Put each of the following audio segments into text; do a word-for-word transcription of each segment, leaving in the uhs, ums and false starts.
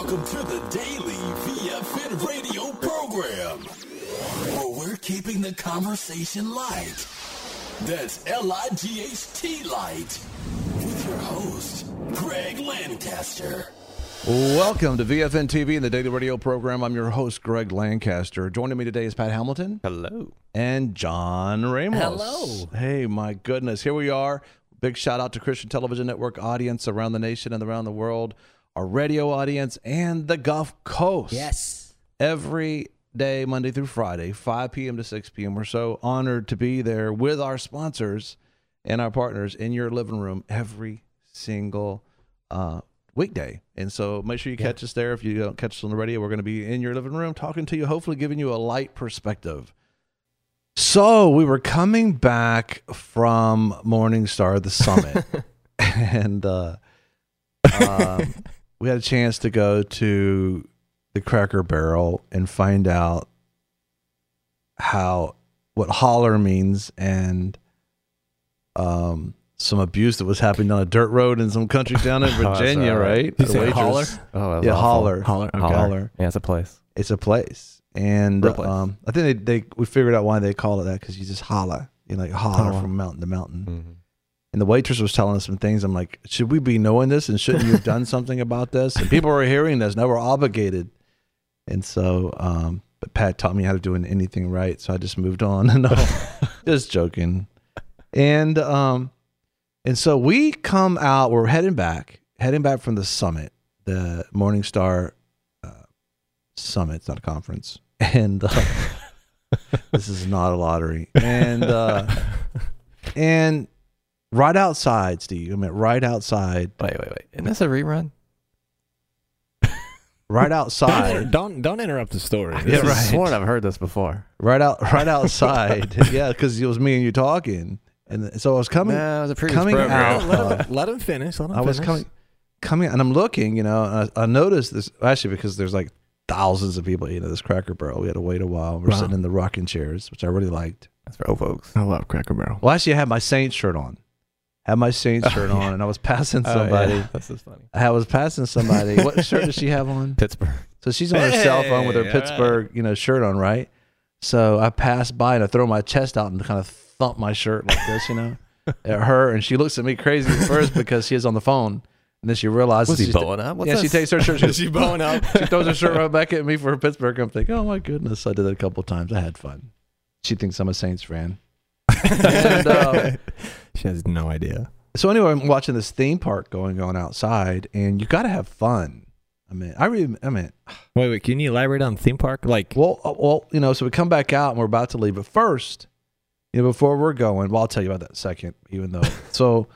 Welcome to the daily V F N radio program, where we're keeping the conversation light. That's L I G H T light. With your host, Greg Lancaster. Welcome to V F N T V and the daily radio program. I'm your host, Greg Lancaster. Joining me today is Pat Hamilton. Hello. And John Ramos. Hello. Hey, my goodness. Here we are. Big shout out to Christian Television Network audience around the nation and around the world, our radio audience, and the Gulf Coast. Yes. Every day, Monday through Friday, five p.m. to six p.m. We're so honored to be there with our sponsors and our partners in your living room every single uh, weekday. And so make sure you catch yeah. us there. If you don't catch us on the radio, we're going to be in your living room talking to you, hopefully giving you a light perspective. So we were coming back from Morningstar, the summit, and uh, um, we had a chance to go to the Cracker Barrel and find out how what holler means and um, some abuse that was happening on a dirt road in some countries down in Virginia, oh, right? Did you say holler? Oh, yeah, holler. Holler. Okay. Holler. Yeah, it's a place. It's a place. And place. Um, I think they, they we figured out why they call it that, because you just holler, you know, like holler Oh. from mountain to mountain. Mm-hmm. And the waitress was telling us some things. I'm like, should we be knowing this, and shouldn't you have done something about this? And people were hearing this, now we're obligated. And so, um, but Pat taught me how to do anything right, so I just moved on. No, just joking. And um, and so we come out. We're heading back, heading back from the summit, the Morningstar uh, Summit. It's not a conference. And uh, this is not a lottery. And uh, and right outside, Steve. I mean, right outside. Wait, wait, wait. Isn't this a rerun? Right outside. Don't don't interrupt the story. Yeah, This is right. sworn I've heard this before. Right out, right outside. Yeah, because it was me and you talking, and so I was coming. No, it was a previous coming program. out. let, uh, him, let him finish. Let him I was finish. coming, coming, and I'm looking. You know, and I, I noticed this actually because there's like thousands of people eating at this Cracker Barrel. We had to wait a while. We're Wow. sitting in the rocking chairs, which I really liked. That's for old folks. I love Cracker Barrel. Well, actually, I had my Saints shirt on. Had my Saints Oh, shirt yeah. on, and I was passing Oh, somebody. yeah. This is funny. I was passing somebody. What shirt does she have on? Pittsburgh. So she's on her cell phone with her Hey, Pittsburgh, you know, shirt on, right? So I pass by and I throw my chest out and kind of thump my shirt like this, you know, at her, and she looks at me crazy at first because she is on the phone, and then she realizes Was he she's bowing up? What's yeah, this? she takes her shirt. She, Is she bowing up? she throws her shirt right back at me for her Pittsburgh. I'm thinking, oh my goodness, I did that a couple of times. I had fun. She thinks I'm a Saints fan. and, uh, She has no idea. So anyway, I'm watching this theme park going on outside, and you got to have fun. I mean, I really, I mean, Wait, wait. Can you elaborate on theme park? Like, well, uh, well, you know, so we come back out and we're about to leave, but first, you know, before we're going, well, I'll tell you about that in a second, even though. So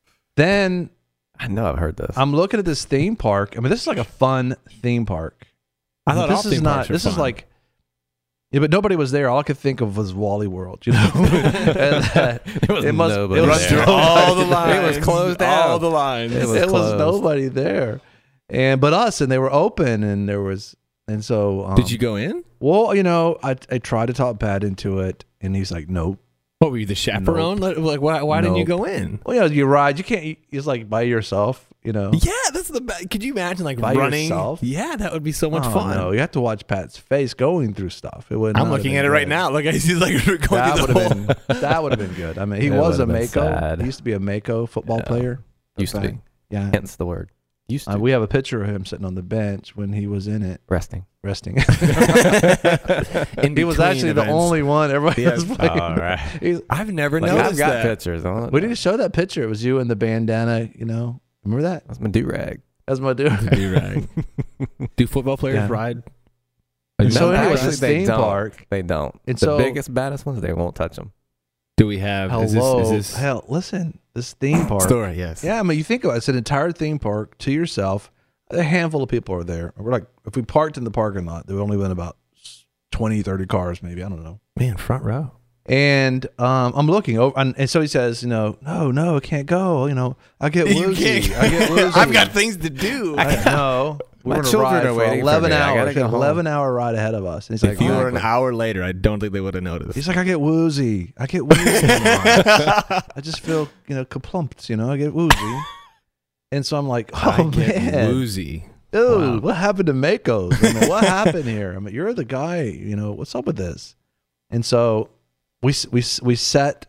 then I know I've heard this. I'm looking at this theme park. I mean, this is like a fun theme park. I thought this all is theme not. parks are This is fun. like. Yeah, but nobody was there. All I could think of was Wally World, you know. and that, There was it must, nobody it was there. nobody all the there. lines. It was closed down. All the lines. It was There was closed. nobody there, and but us, and they were open, and there was, and so. Um, Did you go in? Well, you know, I I tried to talk Pat into it, and he's like, nope. What were you, the chaperone? Like, why? Why didn't you Nope. go in? Well, you know, you ride. You can't. It's like by yourself, you know. Yeah, that's the best. Could you imagine like By running? yourself? Yeah, that would be so much Oh, fun. No, you have to watch Pat's face going through stuff. It would. I'm looking at it right now. Look, I see like going That through would the have whole. been. That would have been good. I mean, he It was a would've been Mako. sad. He used to be a Mako football Yeah. player. Used to Okay. be. Yeah. Hence the word. Used to. Uh, we have a picture of him sitting on the bench when he was in it, Resting. resting. In he was between actually the events. only one. Everybody Yeah. was playing. All right. He's- I've never Like, noticed I've got that. pictures. I don't we know. need to show that picture. It was you in the bandana. You know, remember that? That's my do-rag. That's my dude. Do-rag. Do football players Yeah. ride? So No, anyway, actually, this they theme don't. park. They don't. And the so- biggest, baddest ones, they won't touch them. Do we have? Is this, Hello, is this hell, listen, this theme park. story? Yes. Yeah, I mean, you think about it, it's an entire theme park to yourself. A handful of people are there. We're like, if we parked in the parking lot, there would only been about twenty, thirty cars, maybe. I don't know. Man, front row. And um, I'm looking over, and, and so he says, you know, no, no, I can't go. You know, I get woozy. I get woozy. I've got things to do. I know. We're My going to children ride are for waiting for eleven me. I gotta hours. go An home. eleven hour ride ahead of us. And he's If like, you were an exactly. hour later, I don't think they would have noticed. He's like, I get woozy. I get woozy. I just feel, you know, kaplumped, you know, I get woozy. And so I'm like, oh, I get man. woozy. dude, Wow. what happened to Mako's? I mean, what happened here? I mean, you're the guy, you know, what's up with this? And so we we we set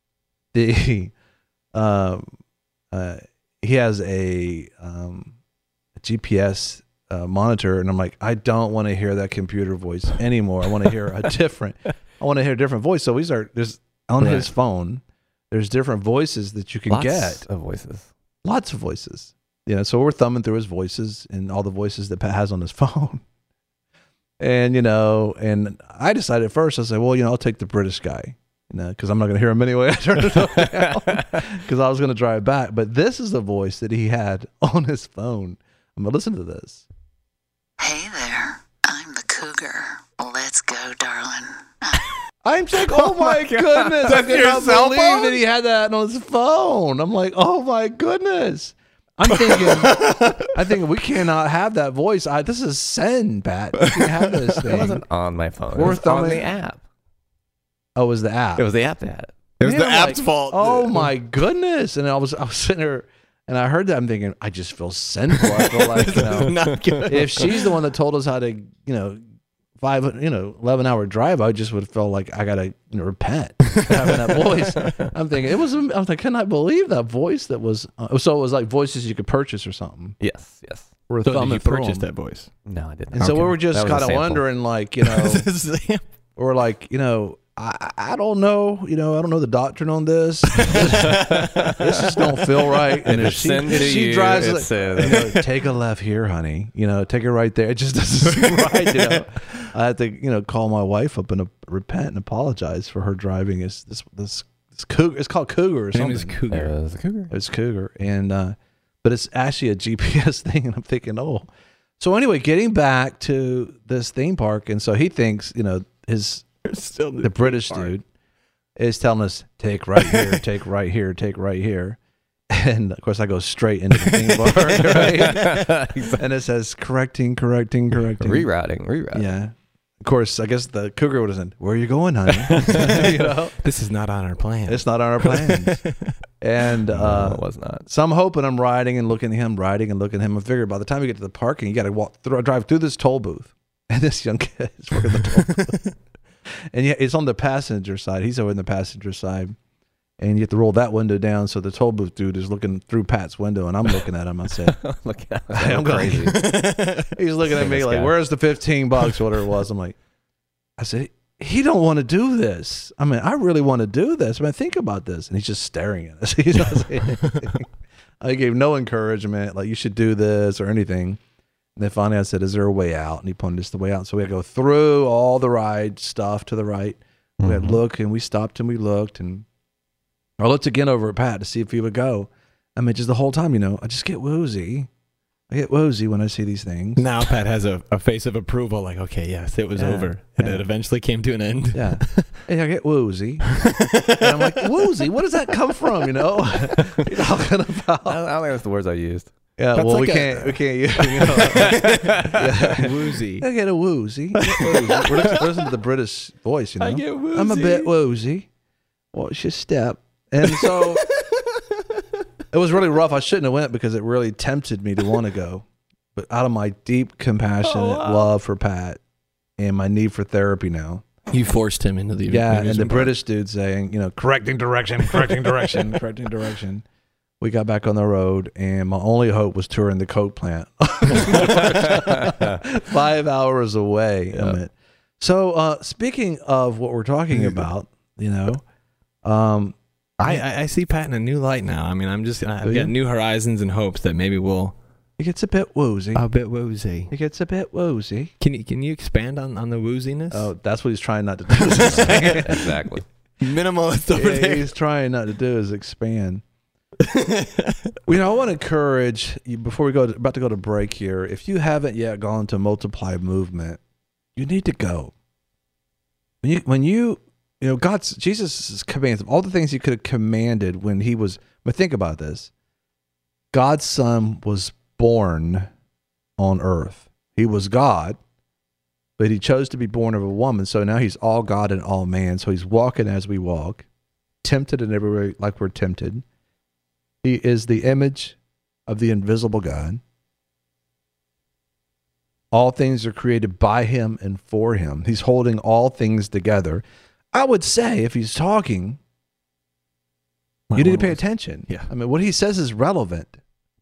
the um uh he has a um a G P S uh, monitor, and I'm like, I don't want to hear that computer voice anymore. I want to hear a different I want to hear a different voice. So we start there's on Right. his phone, there's different voices that you can Lots get. of voices. Lots of voices. You know, so we're thumbing through his voices and all the voices that Pat has on his phone. And, you know, and I decided at first, I said, well, you know, I'll take the British guy, you know, because I'm not going to hear him anyway. I turned it down because I was going to drive back. But this is the voice that he had on his phone. I'm going to listen to this. Hey there, I'm the cougar. Let's go, darling. I'm like, oh, my goodness. I That's could your not cell believe phone? that he had that on his phone. I'm like, oh, my goodness. I'm thinking, I think we cannot have that voice. I, this is sin, Pat. You can have this It thing. wasn't on my phone. It We're was on thumbing- the app. Oh, it was the app. It was the app that had it. It was Man, the I'm app's like, fault. Oh my goodness! And I was I was sitting there, and I heard that. I'm thinking, I just feel sinful. I feel like, you know, Not good. if she's the one that told us how to, you know, five, you know, eleven hour drive, I just would feel like I gotta, you know, repent for having that voice. I'm thinking it was. I was like, can I believe that voice that was? Uh, so it was like voices you could purchase or something. Yes, yes. We're So did thumbing you through purchase them. that voice? No, I didn't. And so we Okay. were just That was a kind of sample. wondering, like, you know, or like, you know, I, I don't know, you know, I don't know the doctrine on this. This just don't feel right. And If if it's she, sin if to she you, drives, it like, says- you know, take a left here, honey. You know, take it right there. It just doesn't seem right. You know, I had to, you know, call my wife up and uh, repent and apologize for her driving this this this, this cougar. It's called Cougar or His name something. is Cougar. It was a cougar. It's Cougar, and uh, but it's actually a G P S thing, and I'm thinking, oh. So anyway, getting back to this theme park, and so he thinks, you know, his Still the British dude is telling us, take right here, take right here, take right here. And of course I go straight into the theme park, right? And it says correcting, correcting, correcting. Rerouting, rerouting. Yeah. Of course, I guess the cougar would have said, where are you going, honey? You know, This is not on our plan. it's not on our plans. And No, uh, it was not. so I'm hoping I'm riding and looking at him, riding and looking at him. I figure by the time you get to the parking, you got to walk through, drive through this toll booth. And this young kid is working the toll booth. And yeah, it's on the passenger side. He's over in the passenger side. And you have to roll that window down. So the toll booth dude is looking through Pat's window, and I'm looking at him. I said, Look at I'm I'm going- crazy. he's looking at Seen me this like, guy. where's the fifteen bucks, whatever it was. I'm like, I said, he don't want to do this. I mean, I really want to do this. I mean, think about this. And he's just staring at us. He's not saying anything. I gave no encouragement, like you should do this or anything. And then finally I said, is there a way out? And he pointed us the way out. So we had to go through all the ride stuff to the right. We had to look, and we stopped and we looked, and I looked again over at Pat to see if he would go. I mean, just the whole time, you know, I just get woozy. I get woozy when I see these things. Now Pat has a, a face of approval, like, okay, yes, it was Yeah, over. And yeah. it eventually came to an end. Yeah. And I get woozy. And I'm like, woozy? What does that come from, you know? What are you talking about? I don't, I don't think that's the words I used. Yeah, That's well, like we a- can't, we can't use, you know. Yeah. Woozy. I get a woozy. I get woozy. We're listening, we're listening to the British voice, you know. I get woozy. I'm a bit woozy. Watch your step. And so it was really rough. I shouldn't have went because it really tempted me to want to go. But out of my deep, compassionate Oh, wow. love for Pat and my need for therapy now, You forced him into the yeah, and the amusement park. British dude saying, you know, correcting direction, correcting direction, correcting direction. We got back on the road, and my only hope was touring the Coke plant, five hours away. Yeah. From it. So, uh, speaking of what we're talking about, you know, um, I, I, I see Pat in a new light now. I mean, I'm just, I've Do got you? new horizons and hopes that maybe we'll. it gets a bit woozy. A bit woozy. It gets a bit woozy. Can you can you expand on, on the wooziness? Oh, that's what he's trying not to do. Is expand. Exactly. Minimalist over Yeah, there. he's trying not to do is expand. You know, I want to encourage you before we go to, about to go to break here. If you haven't yet gone to Multiply Movement, you need to go. When you, when you, you know, God's Jesus' commands, all the things He could have commanded when He was. But think about this: God's Son was born on earth. He was God, but He chose to be born of a woman. So now He's all God and all man. So He's walking as we walk, tempted in every way like we're tempted. He is the image of the invisible God. All things are created by him and for him. He's holding all things together. I would say if he's talking, you need to pay attention. Yeah. I mean, what he says is relevant.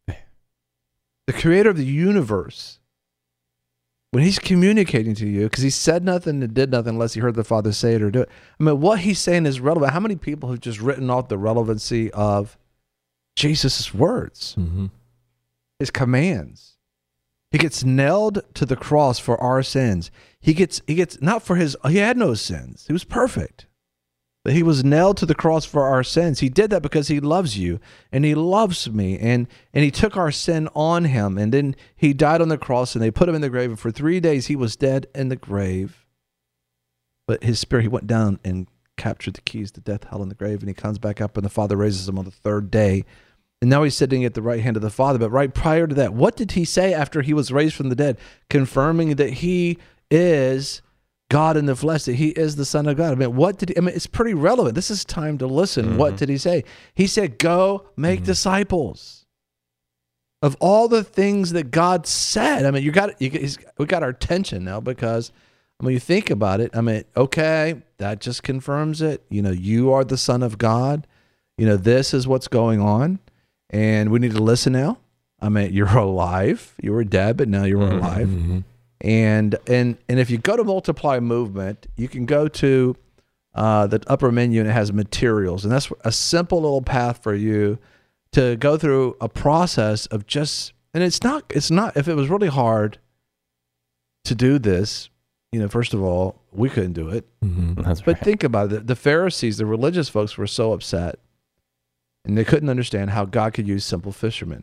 The creator of the universe, when he's communicating to you, because he said nothing and did nothing unless he heard the Father say it or do it. I mean, what he's saying is relevant. How many people have just written off the relevancy of Jesus' words, Mm-hmm. his commands? He gets nailed to the cross for our sins. He gets, he gets not for his, he had no sins. He was perfect. But he was nailed to the cross for our sins. He did that because he loves you and he loves me. And, and he took our sin on him. And then he died on the cross and they put him in the grave. And for three days he was dead in the grave. But his spirit, he went down and captured the keys to death, hell, and the grave. And he comes back up and the Father raises him on the third day. And now he's sitting at the right hand of the Father. But right prior to that, what did he say after he was raised from the dead? Confirming that he is God in the flesh, that he is the Son of God. I mean, what did he, I mean, it's pretty relevant. This is time to listen. Mm-hmm. What did he say? He said, go make mm-hmm. disciples. Of all the things that God said, I mean, you got, you, he's, we got our attention now because, I mean, you think about it. I mean, okay, that just confirms it. You know, you are the Son of God. You know, this is what's going on. And we need to listen now. I mean, you're alive. You were dead, but now you're Mm-hmm. alive. Mm-hmm. And and and if you go to Multiply Movement, you can go to uh, the upper menu and it has materials. And that's a simple little path for you to go through a process of just, and it's not, it's not, if it was really hard to do this, you know, first of all, we couldn't do it. Mm-hmm. That's But right. think about it. The Pharisees, the religious folks were so upset and they couldn't understand how God could use simple fishermen.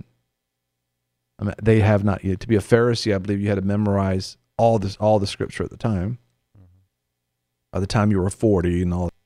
I mean, they have not yet. To be a Pharisee, I believe you had to memorize all this, all the scripture at the time. Mm-hmm. By the time you were forty and all.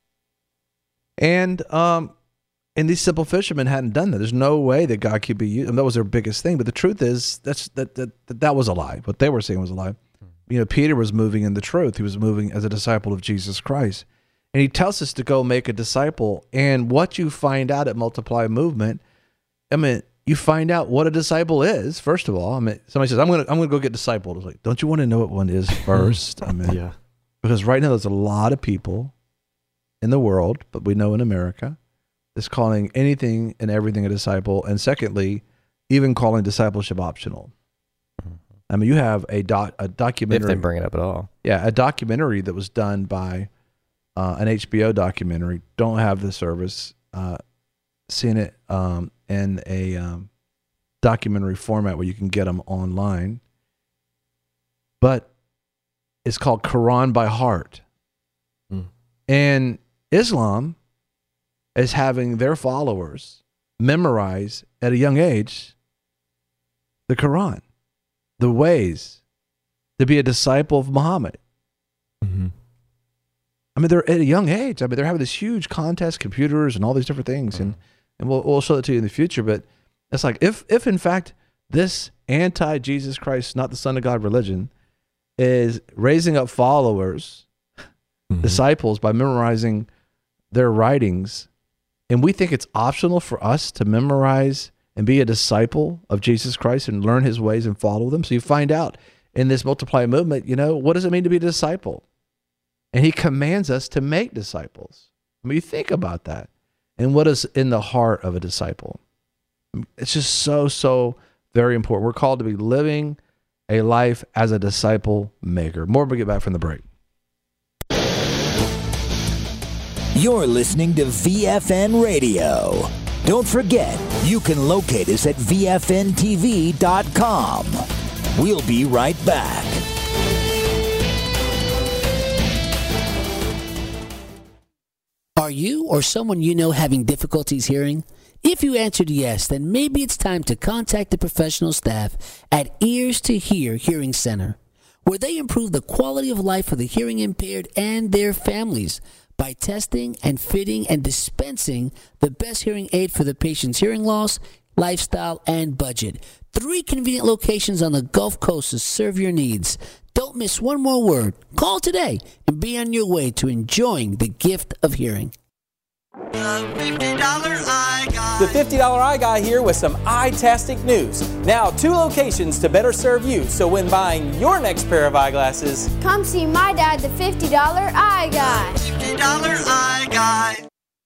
And um, and these simple fishermen hadn't done that. There's no way that God could be used. And that was their biggest thing. But the truth is, that's that that that, that was a lie. What they were saying was a lie. Mm-hmm. You know, Peter was moving in the truth. He was moving as a disciple of Jesus Christ. And he tells us to go make a disciple. And what you find out at Multiply Movement, I mean, you find out what a disciple is, first of all. I mean, somebody says, I'm going to I'm gonna go get discipled. It's like, don't you want to know what one is first? I mean, Yeah. because right now there's a lot of people in the world, but we know in America, that's calling anything and everything a disciple. And secondly, even calling discipleship optional. I mean, you have a doc, a documentary. If they bring it up at all. Yeah, a documentary that was done by uh, an H B O documentary. Don't have the service. Uh, seen it um, in a um, documentary format where you can get them online. But it's called Quran by Heart. Mm. And Islam is having their followers memorize at a young age the Quran, the ways to be a disciple of Muhammad. Mm-hmm. I mean, they're at a young age. I mean, they're having this huge contest, computers, and all these different things, mm-hmm. and and we'll we'll show that to you in the future. But it's like if if in fact this anti-Jesus Christ, not the Son of God religion, is raising up followers, mm-hmm. disciples by memorizing their writings, and we think it's optional for us to memorize and be a disciple of Jesus Christ and learn his ways and follow them. So you find out in this Multiply Movement, you know, what does it mean to be a disciple? And he commands us to make disciples. I mean, you think about that. And what is in the heart of a disciple? It's just so, so very important. We're called to be living a life as a disciple maker. More when we get back from the break. You're listening to V F N Radio. Don't forget, you can locate us at V F N T V dot com. We'll be right back. Are you or someone you know having difficulties hearing? If you answered yes, then maybe it's time to contact the professional staff at Ears to Hear Hearing Center, where they improve the quality of life for the hearing impaired and their families by testing and fitting and dispensing the best hearing aid for the patient's hearing loss, lifestyle, and budget. Three convenient locations on the Gulf Coast to serve your needs. Don't miss one more word. Call today and be on your way to enjoying the gift of hearing. The fifty dollar Eye Guy. The fifty dollar Eye Guy here with some eye-tastic news. Now, two locations to better serve you, so when buying your next pair of eyeglasses, come see my dad, the fifty dollar Eye Guy. The fifty dollar Eye Guy.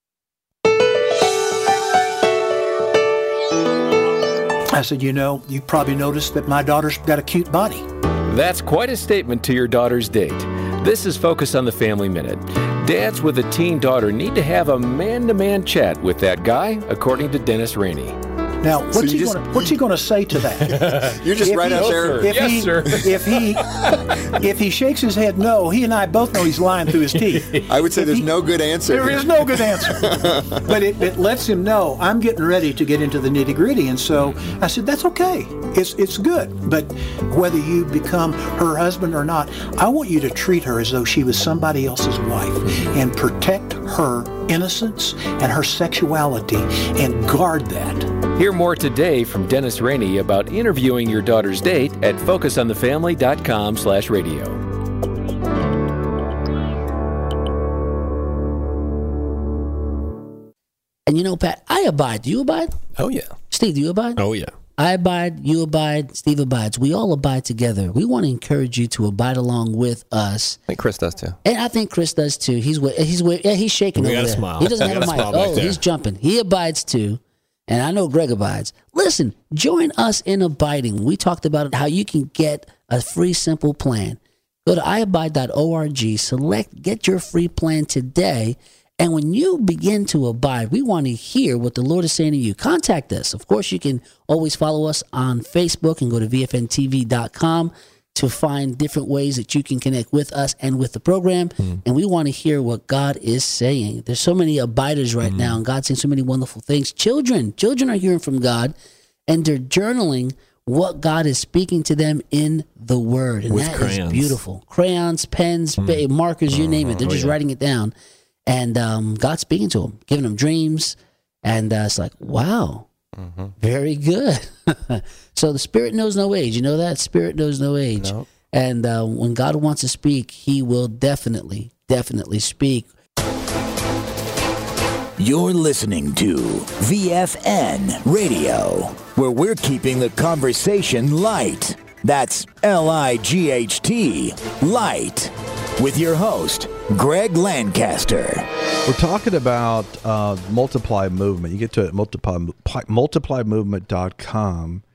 I said, you know, you probably noticed that my daughter's got a cute body. That's quite a statement to your daughter's date. This is Focus on the Family Minute. Dads with a teen daughter need to have a man-to-man chat with that guy, according to Dennis Rainey. Now, what's, So he, you gonna, what's he going to say to that? You're just If right he- out there. If Yes, he, sir. If he, if he shakes his head no, he and I both know he's lying through his teeth. I would say If there's he- no good answer. There is no good answer. But it, it lets him know I'm getting ready to get into the nitty gritty. And so I said, that's okay. It's it's good. But whether you become her husband or not, I want you to treat her as though she was somebody else's wife and protect her innocence and her sexuality and guard that. Hear more today from Dennis Rainey about interviewing your daughter's date at focus on the family dot com slash radio. And you know, Pat, I abide. Do you abide? Oh, yeah. Steve, do you abide? Oh, yeah. I abide, you abide, Steve abides. We all abide together. We want to encourage you to abide along with us. I think Chris does too. And I think Chris does too. He's wa- he's wa- yeah, he's shaking We over gotta there. smile. He doesn't We have a gotta mic. smile back Oh, there. he's jumping. He abides too. And I know Greg abides. Listen, join us in abiding. We talked about how you can get a free, simple plan. Go to i abide dot org, select, get your free plan today. And when you begin to abide, we want to hear what the Lord is saying to you. Contact us. Of course, you can always follow us on Facebook and go to v f n t v dot com to find different ways that you can connect with us and with the program. Mm. And we want to hear what God is saying. There's so many abiders right mm. now, and God's saying so many wonderful things. Children, children are hearing from God, and they're journaling what God is speaking to them in the Word. And with that crayons. is beautiful. Crayons, pens, mm. markers, you name it. They're just oh, yeah. writing it down. And um, God's speaking to them, giving them dreams. And uh, it's like, wow, mm-hmm. very good. So the Spirit knows no age. You know that? Spirit knows no age. Nope. And uh, when God wants to speak, he will definitely, definitely speak. You're listening to V F N Radio, where we're keeping the conversation light. That's L I G H T, light. With your host, Greg Lancaster. We're talking about uh, Multiply Movement. You get to it at multiply, multiply movement dot com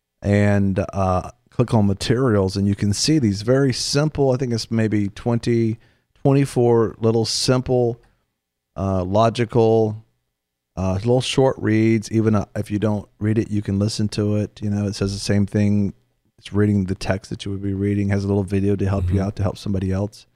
and uh, click on materials, and you can see these very simple, I think it's maybe twenty, twenty-four little simple, uh, logical, uh, little short reads. Even uh, if you don't read it, you can listen to it. You know, it says the same thing. It's reading the text that you would be reading, has a little video to help mm-hmm. you out, to help somebody else.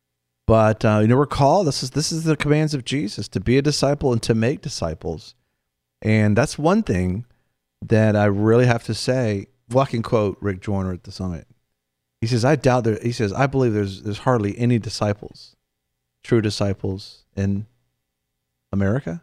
But uh, you know, recall this is this is the commands of Jesus, to be a disciple and to make disciples, and that's one thing that I really have to say. Well, I can quote Rick Joyner at the summit. He says, "I doubt there." He says, "I believe there's there's hardly any disciples, true disciples in America."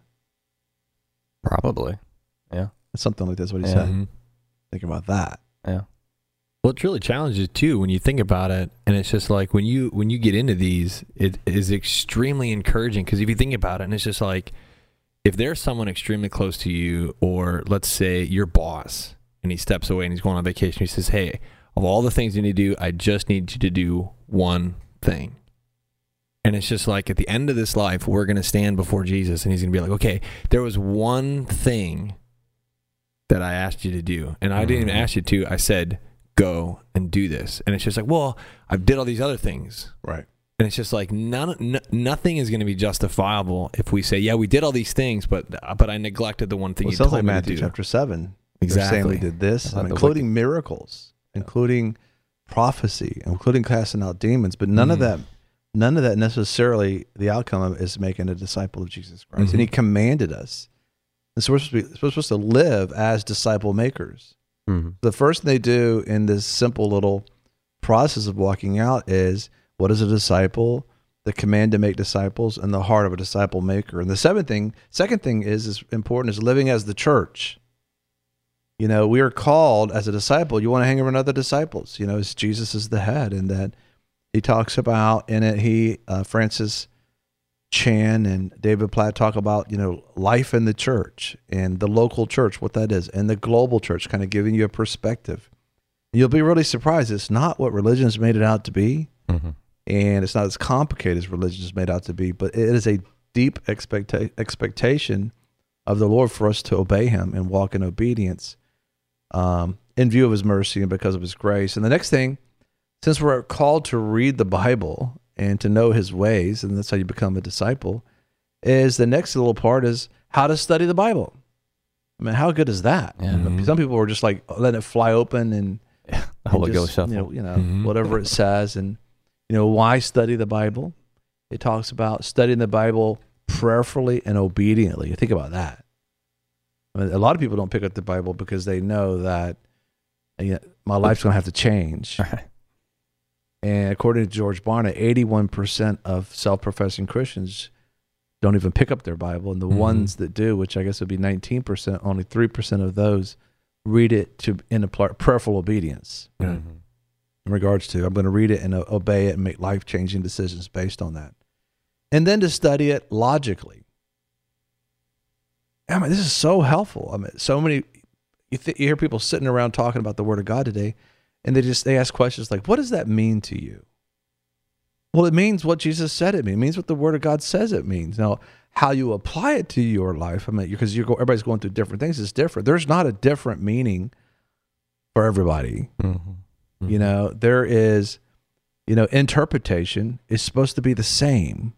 Probably, yeah, something like that's what he yeah. said. Mm-hmm. Think about that. Yeah. Well, it's really challenges too when you think about it, and it's just like when you when you get into these, it is extremely encouraging, because if you think about it, and it's just like if there's someone extremely close to you, or let's say your boss, and he steps away and he's going on vacation, he says, "Hey, of all the things you need to do, I just need you to do one thing." And it's just like at the end of this life, we're going to stand before Jesus, and he's going to be like, "Okay, there was one thing that I asked you to do, and I didn't even ask you to. I said, go and do this." And it's just like, well, I did all these other things. Right. And it's just like none, n- nothing is going to be justifiable if we say, yeah, we did all these things, but but I neglected the one thing well, you it sounds told like me Matthew to do. chapter seven. Exactly. They're saying we did this, Uh, the including wicked- miracles, including prophecy, including casting out demons, but none Mm. of that, none of that necessarily the outcome of is making a disciple of Jesus Christ. Mhm. And he commanded us. And so we're supposed to be, we're supposed to live as disciple makers. Mm-hmm. The first thing they do in this simple little process of walking out is, what is a disciple? The command to make disciples, and the heart of a disciple maker. And the seventh thing, second thing is, is important, is living as the church. You know, we are called as a disciple. You want to hang around other disciples. You know, as Jesus is the head, and that he talks about in it. He uh, Francis Chan and David Platt talk about, you know, life in the church and the local church, what that is, and the global church, kind of giving you a perspective. You'll be really surprised. It's not what religion has made it out to be, mm-hmm. and it's not as complicated as religion is made out to be, but it is a deep expecta- expectation of the Lord for us to obey him and walk in obedience um, in view of his mercy and because of his grace. And the next thing, since we're called to read the Bible and to know his ways, and that's how you become a disciple, is the next little part is how to study the Bible. I mean, how good is that? Yeah. Mm-hmm. Some people are just like letting it fly open and, yeah, the Holy Ghost shuffle. You know, you know mm-hmm. whatever it says. And, you know, why study the Bible? It talks about studying the Bible prayerfully and obediently. You think about that. I mean, a lot of people don't pick up the Bible because they know that, you know, my life's going to have to change. Right. And according to George Barna, eighty-one percent of self-professing Christians don't even pick up their Bible. And the mm-hmm. ones that do, which I guess would be nineteen percent, only three percent of those read it to in a prayerful obedience. Mm-hmm. In regards to, I'm going to read it and obey it and make life-changing decisions based on that. And then to study it logically. I mean, this is so helpful. I mean, so many, you, th- you hear people sitting around talking about the Word of God today, and they just, they ask questions like, what does that mean to you? Well, it means what Jesus said it means. It means what the Word of God says it means. Now, how you apply it to your life, I mean, because you're go, everybody's going through different things, is different. There's not a different meaning for everybody. Mm-hmm. Mm-hmm. You know, there is, you know, interpretation is supposed to be the same,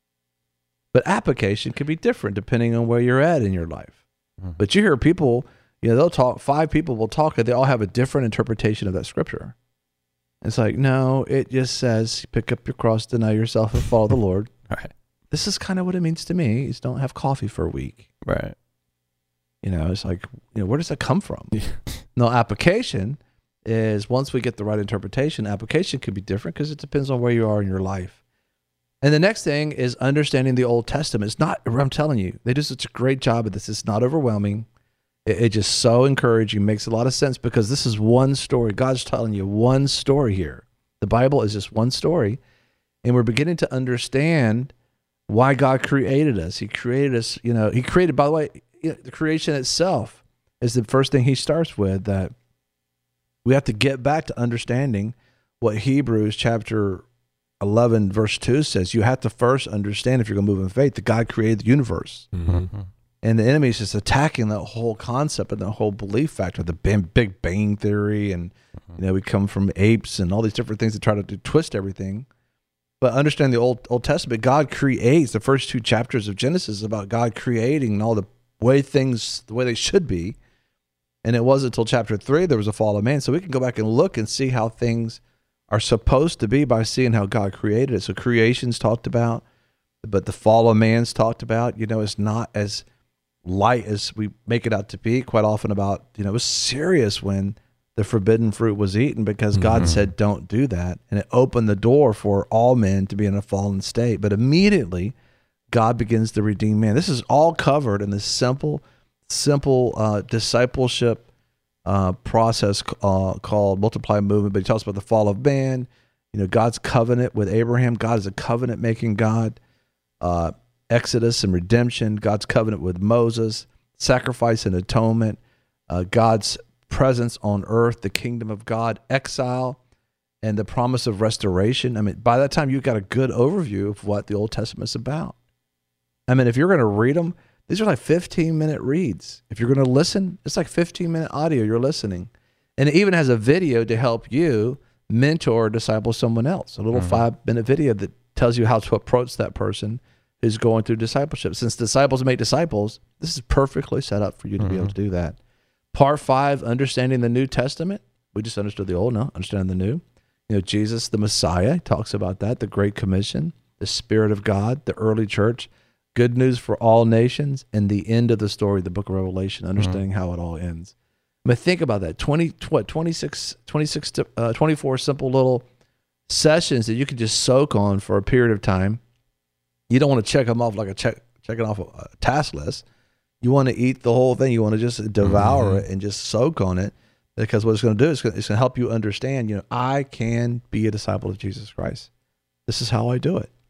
but application can be different depending on where you're at in your life. Mm-hmm. But you hear people, you know, they'll talk, five people will talk, and they all have a different interpretation of that scripture. It's like, no, it just says, pick up your cross, deny yourself, and follow the Lord. Right. This is kind of what it means to me, is don't have coffee for a week. Right. You know, it's like, you know, where does that come from? No, application is, once we get the right interpretation, application could be different because it depends on where you are in your life. And the next thing is understanding the Old Testament. It's not, I'm telling you, they do such a great job of this. It's not overwhelming. It, it's just so encouraging, makes a lot of sense because this is one story. God's telling you one story here. The Bible is just one story. And we're beginning to understand why God created us. He created us, you know, he created, by the way, you know, the creation itself is the first thing he starts with, that we have to get back to understanding what Hebrews chapter eleven verse two says. You have to first understand, if you're going to move in faith, that God created the universe. Mm-hmm. And the enemy is just attacking that whole concept and the whole belief factor, the Big Bang Theory, and mm-hmm. you know, we come from apes and all these different things that try to do, twist everything. But understand the Old Old Testament, God creates, the first two chapters of Genesis is about God creating and all the way things, the way they should be. And it wasn't until chapter three there was a fall of man. So we can go back and look and see how things are supposed to be by seeing how God created it. So creation's talked about, but the fall of man's talked about. You know, it's not as light as we make it out to be. Quite often about, you know, it was serious when the forbidden fruit was eaten because mm-hmm. God said, don't do that. And it opened the door for all men to be in a fallen state. But immediately, God begins to redeem man. This is all covered in this simple, simple uh, discipleship uh, process uh, called Multiply Movement. But he talks about the fall of man, you know, God's covenant with Abraham. God is a covenant-making God. Uh, Exodus and redemption, God's covenant with Moses, sacrifice and atonement, uh, God's presence on earth, the kingdom of God, exile, and the promise of restoration. I mean, by that time, you've got a good overview of what the Old Testament is about. I mean, if you're going to read them, these are like fifteen-minute reads. If you're going to listen, it's like fifteen-minute audio you're listening. And it even has a video to help you mentor or disciple someone else, a little mm-hmm. five-minute video that tells you how to approach that person who's going through discipleship. Since disciples make disciples, this is perfectly set up for you to mm-hmm. be able to do that. Part five, understanding the New Testament. We just understood the old, now understand the new. You know, Jesus, the Messiah, talks about that, the Great Commission, the Spirit of God, the early church, good news for all nations, and the end of the story, the book of Revelation, understanding mm-hmm. how it all ends. I mean, think about that. twenty, what, twenty-six, twenty-six, uh, twenty-four simple little sessions that you can just soak on for a period of time. You don't want to check them off like a check, checking off a, a task list. You want to eat the whole thing. You want to just devour mm-hmm. it and just soak on it, because what it's going to do is it's going to help you understand, you know, I can be a disciple of Jesus Christ. This is how I do it.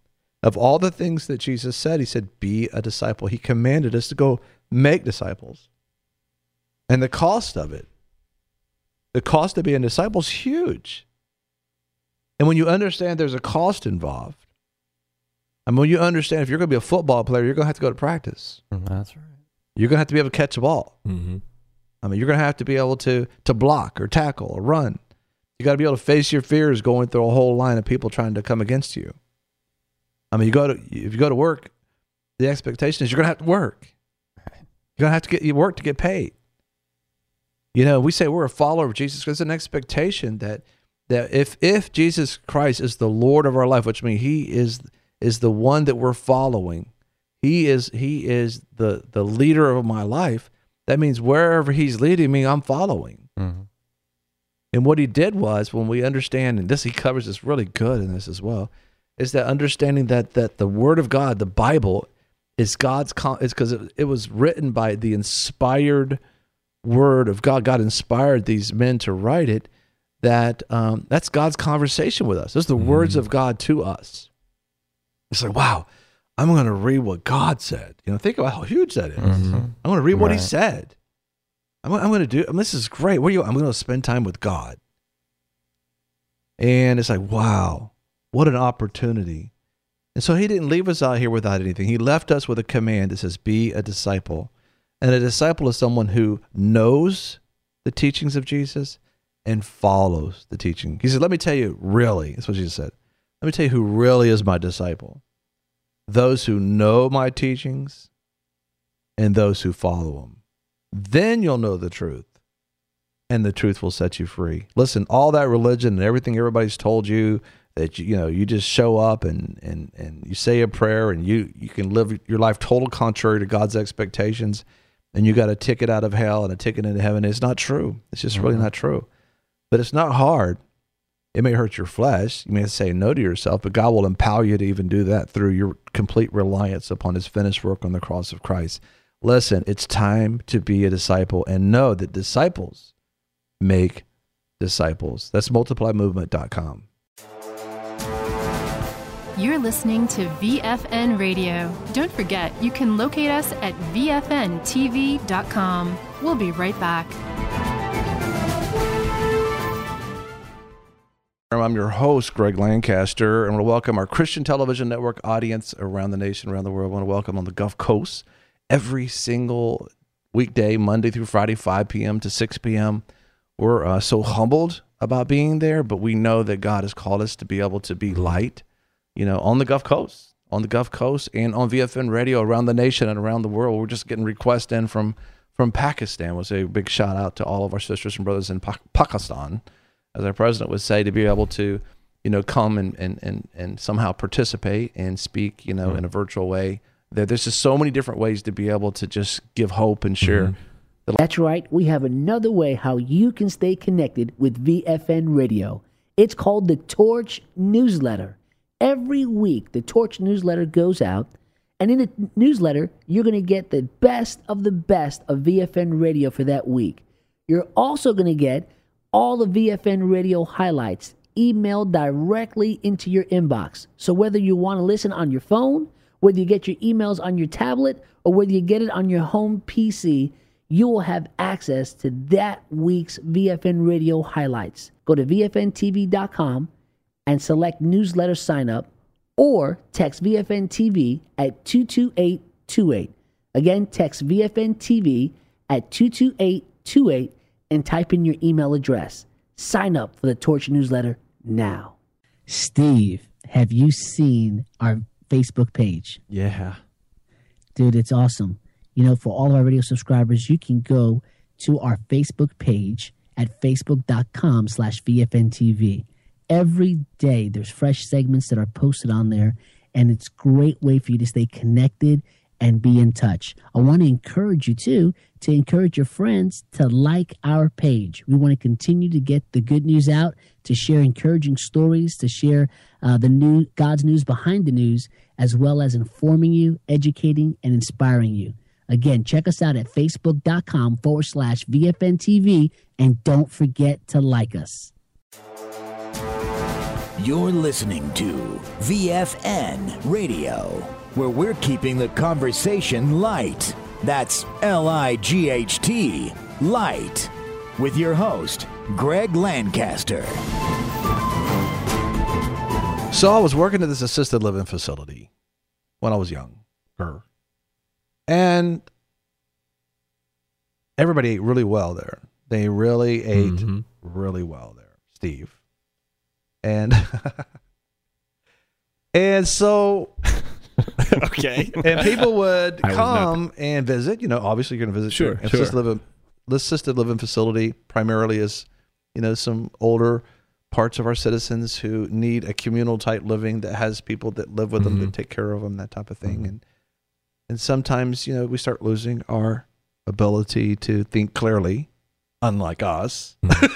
Of all the things that Jesus said, he said, be a disciple. He commanded us to go make disciples. And the cost of it, the cost of being a disciple is huge. And when you understand there's a cost involved, and when you understand if you're going to be a football player, you're going to have to go to practice. That's right. You're going to have to be able to catch a ball. Mm-hmm. I mean, you're going to have to be able to to block or tackle or run. You got to be able to face your fears going through a whole line of people trying to come against you. I mean, you go to if you go to work, the expectation is you're going to have to work. You're going to have to get you work to get paid. You know, we say we're a follower of Jesus because there's an expectation that that if if Jesus Christ is the Lord of our life, which means He is is the one that we're following, He is He is the the leader of my life. That means wherever He's leading me, I'm following. Mm-hmm. And what He did was, when we understand, and this He covers this really good in this as well, is that understanding that that the Word of God, the Bible, is God's. It's because it, it was written by the inspired Word of God. God inspired these men to write it. That um, that's God's conversation with us. Those are the mm-hmm. words of God to us. It's like, wow, I'm going to read what God said. You know, think about how huge that is. Mm-hmm. I'm going to read what right. He said. I'm, I'm going to do. I mean, this is great. What are you? I'm going to spend time with God. And it's like, wow, what an opportunity. And so He didn't leave us out here without anything. He left us with a command that says, be a disciple. And a disciple is someone who knows the teachings of Jesus and follows the teaching. He said, let me tell you, really, that's what Jesus said. Let me tell you who really is my disciple. Those who know my teachings and those who follow them. Then you'll know the truth, and the truth will set you free. Listen, all that religion and everything everybody's told you, that you, you know, you just show up and, and, and you say a prayer and you, you can live your life total contrary to God's expectations, and you got a ticket out of hell and a ticket into heaven. It's not true. It's just mm-hmm. really not true. But it's not hard. It may hurt your flesh. You may say no to yourself, but God will empower you to even do that through your complete reliance upon His finished work on the cross of Christ. Listen, it's time to be a disciple, and know that disciples make disciples. That's multiply movement dot com. You're listening to V F N Radio. Don't forget, you can locate us at V F N T V dot com. We'll be right back. I'm your host, Greg Lancaster, and I want to welcome our Christian Television Network audience around the nation, around the world. I want to welcome on the Gulf Coast every single weekday, Monday through Friday, five p.m. to six p.m. We're uh, so humbled about being there, but we know that God has called us to be able to be light, you know, on the Gulf Coast, on the Gulf Coast and on V F N Radio around the nation and around the world. We're just getting requests in from, from Pakistan. We'll say a big shout out to all of our sisters and brothers in pa- Pakistan. As our president would say, to be able to, you know, come and, and, and, and somehow participate and speak, you know, mm-hmm. in a virtual way. There, there's just so many different ways to be able to just give hope and share. Mm-hmm. The- That's right. We have another way how you can stay connected with V F N Radio. It's called the Torch Newsletter. Every week, the Torch Newsletter goes out, and in the newsletter, you're going to get the best of the best of V F N Radio for that week. You're also going to get all the V F N Radio highlights emailed directly into your inbox. So whether you want to listen on your phone, whether you get your emails on your tablet, or whether you get it on your home P C, you will have access to that week's V F N Radio highlights. Go to V F N T V dot com and select newsletter sign up, or text V F N T V at two two eight two eight. Again, text V F N T V at two two eight two eight and type in your email address. Sign up for the Torch Newsletter now. Steve, have you seen our Facebook page? Yeah. Dude, it's awesome. You know, for all of our radio subscribers, you can go to our Facebook page at facebook.com slash VFNTV. Every day, there's fresh segments that are posted on there, and it's a great way for you to stay connected and be in touch. I want to encourage you, too, to encourage your friends to like our page. We want to continue to get the good news out, to share encouraging stories, to share uh, the new God's news behind the news, as well as informing you, educating, and inspiring you. Again, check us out at facebook.com forward slash VFNTV, and don't forget to like us. You're listening to V F N Radio, where we're keeping the conversation light. That's L I G H T, light. With your host, Greg Lancaster. So I was working at this assisted living facility when I was younger. And everybody ate really well there. They really ate mm-hmm. really well there, Steve. And and so okay. And people would come and visit, you know, obviously you're going to visit sure, your sure. assisted living assisted living facility primarily is, you know, some older parts of our citizens who need a communal type living that has people that live with mm-hmm. them, that take care of them, that type of thing. Mm-hmm. And and sometimes, you know, we start losing our ability to think clearly, unlike us.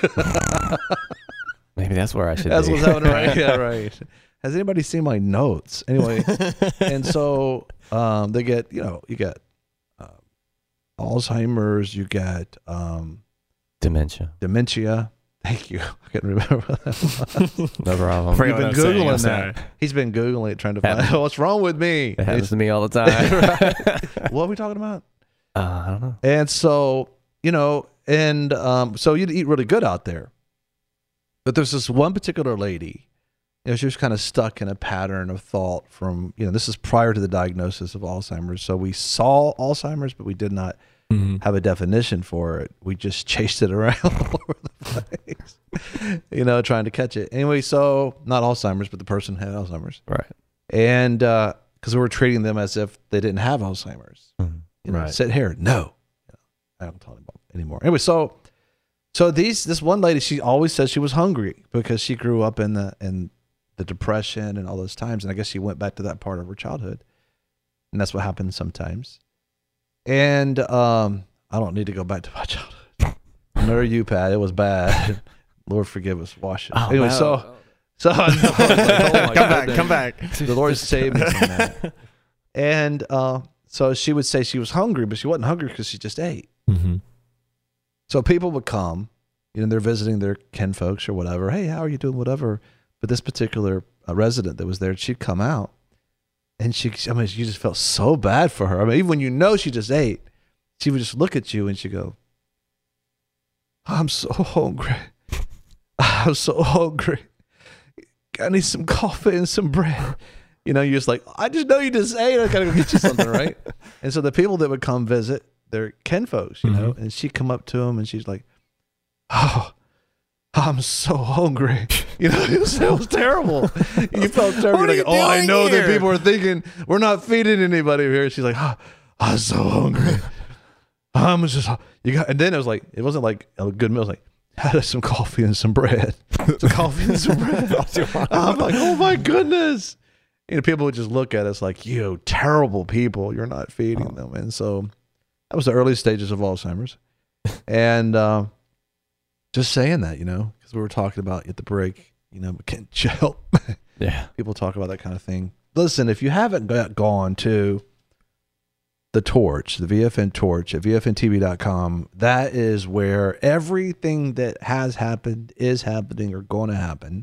Maybe that's where I should that's be. That's what's happening, right? Yeah, right. Has anybody seen my notes? Anyway, and so um, they get, you know, you get uh, Alzheimer's, you get um, dementia. Dementia. Thank you. I can't remember that. No problem. You've been Googling that. He's been Googling it, trying to find out what's wrong with me. It happens it's, to me all the time. What are we talking about? Uh, I don't know. And so, you know, and um, so you'd eat really good out there. But there's this one particular lady, you know, she was kind of stuck in a pattern of thought from, you know, this is prior to the diagnosis of Alzheimer's. So we saw Alzheimer's, but we did not mm-hmm. have a definition for it. We just chased it around all over the place, you know, trying to catch it. Anyway, so not Alzheimer's, but the person had Alzheimer's. Right. And because uh, we were treating them as if they didn't have Alzheimer's. Mm-hmm. You know, right. Sit here. No. I don't tell them anymore. Anyway, so so these this one lady, she always says she was hungry because she grew up in the in the Depression and all those times. And I guess she went back to that part of her childhood. And that's what happens sometimes. And um, I don't need to go back to my childhood. Nor you, Pat. It was bad. Lord forgive us. Wash it. Oh, anyway, no. so so no, like, oh come back, come back. The Lord saved me from that. And uh, so she would say she was hungry, but she wasn't hungry because she just ate. Mm-hmm. So people would come, you know, they're visiting their kin folks or whatever. Hey, how are you doing? Whatever. But this particular uh, resident that was there, she'd come out, and she, I mean, you just felt so bad for her. I mean, even when you know she just ate, she would just look at you and she'd go, I'm so hungry. I'm so hungry. I need some coffee and some bread. You know, you're just like, I just know you just ate. I gotta go get you something, right? And so the people that would come visit, they're kin folks, you know, mm-hmm. and she'd come up to them and she's like, oh, I'm so hungry. You know, it was, it was terrible. You felt terrible. Like, oh, I know here? that people are thinking we're not feeding anybody here. She's like, oh, I'm so hungry. I'm just, you got, and then it was like, it wasn't like a good meal. It was like, had some coffee and some bread. Some coffee and some bread. I'm like, oh my goodness. You know, people would just look at us like, you terrible people. You're not feeding them. And so that was the early stages of Alzheimer's. And uh, just saying that, you know, because we were talking about at the break, you know, can't chill. Yeah. People talk about that kind of thing. Listen, if you haven't got, gone to the Torch, the V F N Torch at V F N T V dot com, that is where everything that has happened, is happening, or going to happen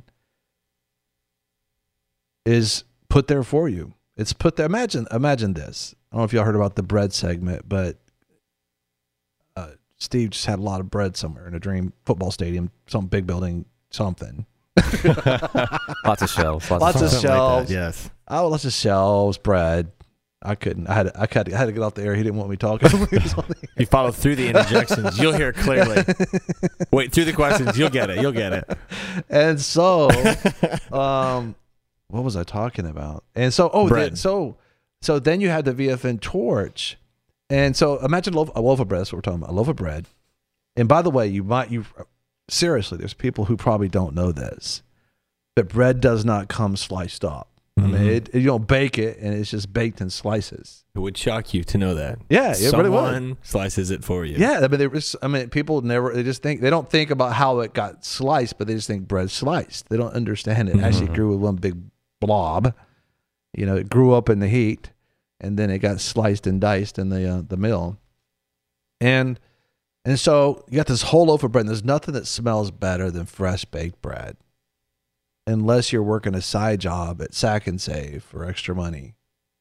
is put there for you. It's put there. Imagine, imagine this. I don't know if y'all heard about the bread segment, but uh, Steve just had a lot of bread somewhere in a dream football stadium, some big building, something. Lots of shelves. Lots, lots of, of shelves. Like yes. Oh, lots of shelves, bread. I couldn't. I had. To, I had. To, I had to get off the air. He didn't want me talking. You follow through the interjections. You'll hear it clearly. Wait, through the questions. You'll get it. You'll get it. And so, um, what was I talking about? And so, oh, then, so, so then you had the V F N Torch, and so imagine a loaf, a loaf of bread. That's what we're talking about. A loaf of bread. And by the way, you might you seriously. There's people who probably don't know this, but bread does not come sliced up. Mm-hmm. I mean, it, you don't bake it, and it's just baked in slices. It would shock you to know that. Yeah, it Someone really would. Slices it for you. Yeah, I mean, they was, I mean, people never. They just think they don't think about how it got sliced, but they just think bread sliced. They don't understand it. It mm-hmm. actually grew with one big blob. You know, it grew up in the heat, and then it got sliced and diced in the uh, the mill. And and so you got this whole loaf of bread. And there's nothing that smells better than fresh baked bread. unless you're working a side job at Sack and Save for extra money.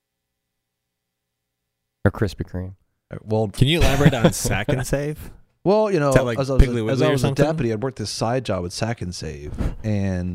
Or Krispy Kreme. Well, can you elaborate on Sack and Save? Well, you know, Is that like as I was, Piggly as Wiggly I or was a something? deputy, I'd worked this side job with Sack and Save, and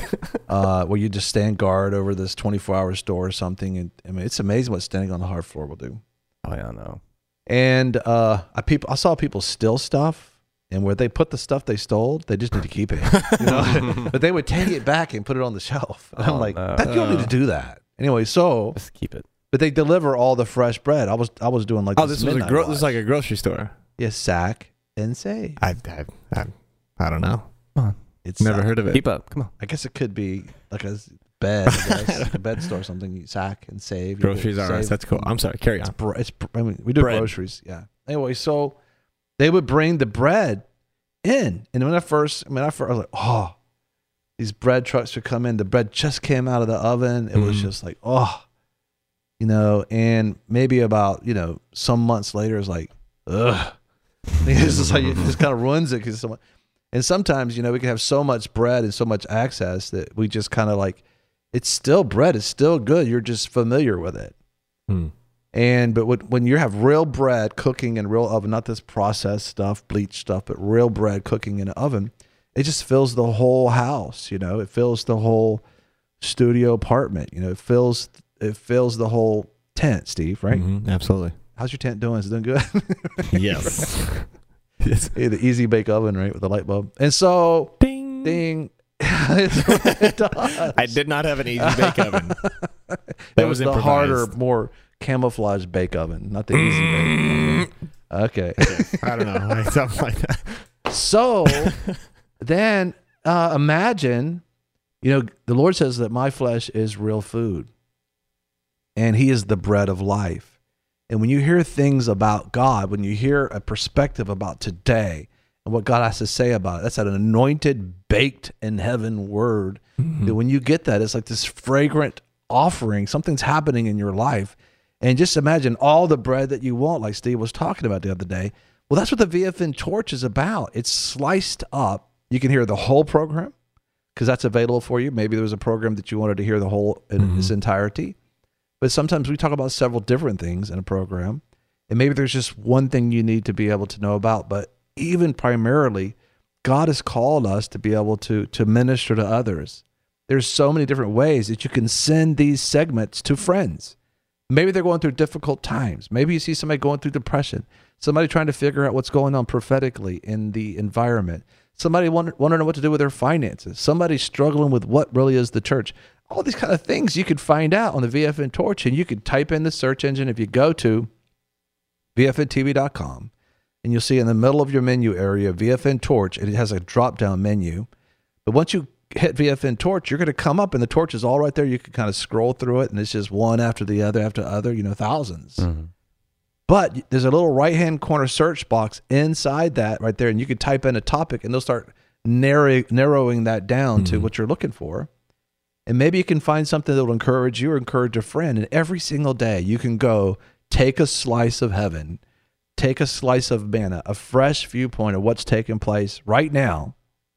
uh, where you just stand guard over this twenty-four hour store or something. And I mean, it's amazing what standing on the hard floor will do. Oh yeah, I know. And uh, I people, I saw people steal stuff, and where they put the stuff they stole, they just need to keep it. You know? But they would take it back and put it on the shelf. And Oh, I'm like, no. that, you don't need to do that. Anyway, so Just keep it. but they deliver all the fresh bread. I was I was doing like Oh, this was a midnight gro- watch. this is like a grocery store. Yeah, Sack and Save. I I I, I don't know. Come on. It's Never Sack. heard of it. Keep up. Come on. I guess it could be like a bed, I guess, like a bed store or something. You Sack and Save. You Groceries put are us. Save. That's cool. I'm sorry. Carry It's, on. br- it's br- I mean, we do Bread. groceries. Yeah. Anyway, so they would bring the bread in, and when I first, I mean, I first I was like, oh, these bread trucks would come in. The bread just came out of the oven. It was Mhm. just like, oh, you know. And maybe about you know some months later, it's like, ugh. It's just like it just kind of ruins it because someone. And sometimes you know we can have so much bread and so much access that we just kind of like, it's still bread. It's still good. You're just familiar with it. Hmm. And but when, when you have real bread cooking in real oven, not this processed stuff, bleached stuff, but real bread cooking in an oven, it just fills the whole house. You know, it fills the whole studio apartment. You know, it fills it fills the whole tent. Steve, right? Mhm, absolutely. How's your tent doing? Is it doing good? Yes. Yes. Yeah, the easy bake oven, right, with the light bulb. And so, Ding. ding. It's what it does. I did not have an easy bake oven. That That was was the harder, improvised. more camouflaged bake oven, not the easy bake. Okay. I don't know, like something like that. So then uh, imagine, you know, the Lord says that my flesh is real food and he is the bread of life. And when you hear things about God, when you hear a perspective about today and what God has to say about it, that's an anointed, baked in heaven word. Mm-hmm. That when you get that, it's like this fragrant offering. Something's happening in your life. And just imagine all the bread that you want, like Steve was talking about the other day. Well, that's what the V F N Torch is about. It's sliced up. You can hear the whole program because that's available for you. Maybe there was a program that you wanted to hear the whole in Mhm. its entirety. But sometimes we talk about several different things in a program. And maybe there's just one thing you need to be able to know about. But even primarily, God has called us to be able to, to minister to others. There's so many different ways that you can send these segments to friends. Maybe they're going through difficult times. Maybe you see somebody going through depression, somebody trying to figure out what's going on prophetically in the environment, somebody wonder, wondering what to do with their finances, somebody struggling with what really is the church. All these kind of things you could find out on the V F N Torch, and you could type in the search engine. If you go to V F N T V dot com, and you'll see in the middle of your menu area, V F N Torch, and it has a drop-down menu. But once you hit V F N Torch, you're going to come up, and the torch is all right there. You can kind of scroll through it, and it's just one after the other after other, you know, thousands. Mm-hmm. But there's a little right-hand corner search box inside that right there, and you can type in a topic, and they'll start narrow, narrowing that down Mm-hmm. to what you're looking for. And maybe you can find something that will encourage you or encourage a friend. And every single day, you can go take a slice of heaven, take a slice of manna, a fresh viewpoint of what's taking place right now.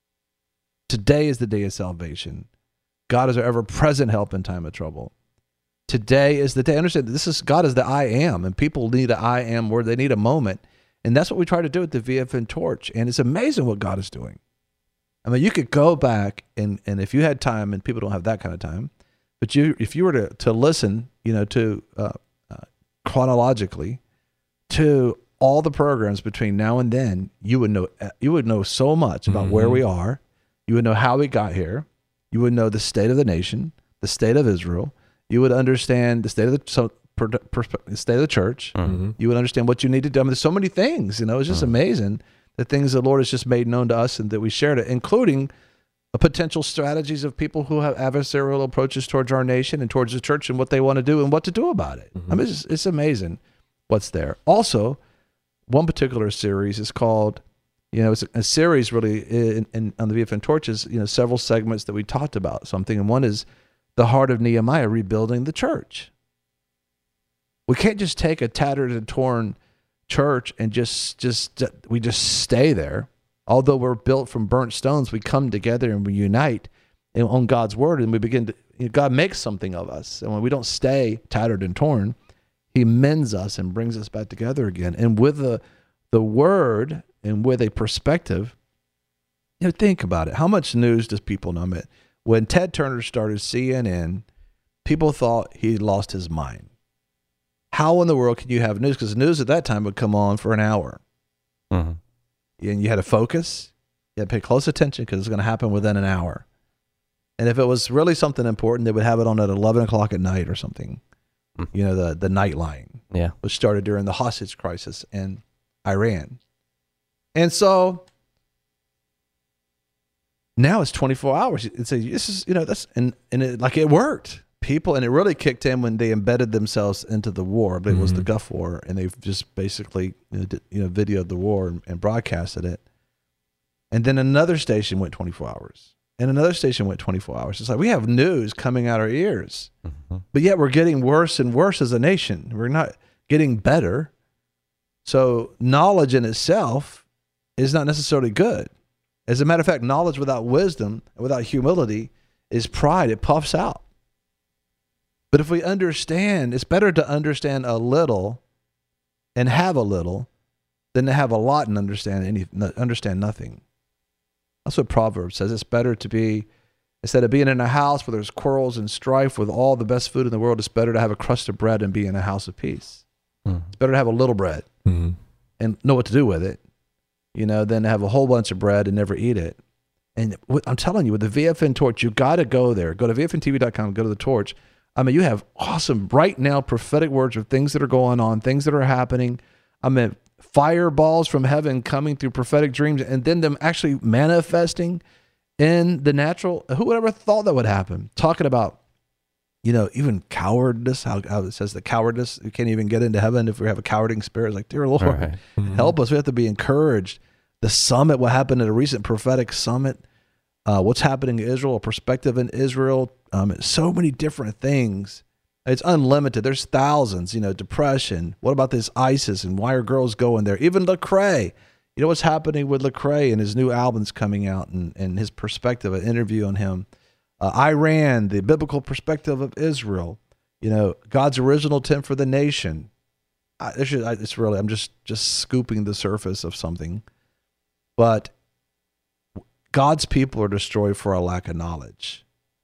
Today is the day of salvation. God is our ever-present help in time of trouble. Today is the day. Understand, this is God is the I am, and people need an I am word. They need a moment. And that's what we try to do at the V F N Torch. And it's amazing what God is doing. I mean, you could go back, and, and if you had time, and people don't have that kind of time, but you if you were to, to listen, you know, to uh, uh, chronologically to all the programs between now and then, you would know you would know so much about Mm-hmm. where we are. You would know how we got here. You would know the state of the nation, the state of Israel. You would understand the state of the so, per, per, the state of the church. Mm-hmm. You would understand what you need to do. I mean, there's so many things. You know, it's just Mm-hmm. amazing the things the Lord has just made known to us and that we shared it, including uh, potential strategies of people who have adversarial approaches towards our nation and towards the church and what they want to do and what to do about it. Mm-hmm. I mean, it's, it's amazing what's there. Also, one particular series is called, you know, it's a, a series really in, in, on the V F N Torches, you know, several segments that we talked about something. And one is the heart of Nehemiah, rebuilding the church. We can't just take a tattered and torn church and just, just, we just stay there. Although we're built from burnt stones, we come together and we unite. in, on God's word, and we begin to, you know, God makes something of us. And when we don't stay tattered and torn, he mends us and brings us back together again. And with the, the word and with a perspective, you know, think about it. How much news does people know? When Ted Turner started C N N, people thought he lost his mind. How in the world can you have news? Because news at that time would come on for an hour. Mm-hmm. And you had to focus. You had to pay close attention because it's going to happen within an hour. And if it was really something important, they would have it on at eleven o'clock at night or something. Mm-hmm. You know, the, the Nightline. Yeah. Which started during the hostage crisis in Iran. And so now it's twenty-four hours. It's a, this is, you know, that's, and, and it, like it worked. People, and it really kicked in when they embedded themselves into the war, but it mm-hmm. was the Gulf War, and they've just basically, you know, did, you know videoed the war and, and broadcasted it. And then another station went twenty-four hours, and another station went twenty-four hours. It's like we have news coming out our ears, mm-hmm. but yet we're getting worse and worse as a nation. We're not getting better. So knowledge in itself is not necessarily good. As a matter of fact, knowledge without wisdom, without humility, is pride. It puffs out. But if we understand, it's better to understand a little and have a little than to have a lot and understand any, understand nothing. That's what Proverbs says. It's better to be, instead of being in a house where there's quarrels and strife with all the best food in the world, it's better to have a crust of bread and be in a house of peace. Mm. It's better to have a little bread mm-hmm. and know what to do with it, you know, than to have a whole bunch of bread and never eat it. And I'm telling you, with the V F N Torch, you got to go there. Go to V F N T V dot com, go to the Torch. I mean, you have awesome, right now, prophetic words of things that are going on, things that are happening. I mean, fireballs from heaven coming through prophetic dreams, and then them actually manifesting in the natural. Who would ever thought that would happen? Talking about, you know, even cowardice, how, how it says the cowardice, we can't even get into heaven if we have a cowarding spirit. It's like, dear Lord, right. mm-hmm. help us. We have to be encouraged. The summit, what happened at a recent prophetic summit, uh, what's happening in Israel, a perspective in Israel, um, so many different things. It's unlimited. There's thousands, you know, depression. What about this ISIS and why are girls going there? Even Lecrae. You know what's happening with Lecrae and his new album's coming out and, and his perspective, an interview on him. Uh, Iran, the biblical perspective of Israel. You know, God's original intent for the nation. I, it's, just, I, it's really, I'm just, just scooping the surface of something. But God's people are destroyed for a lack of knowledge.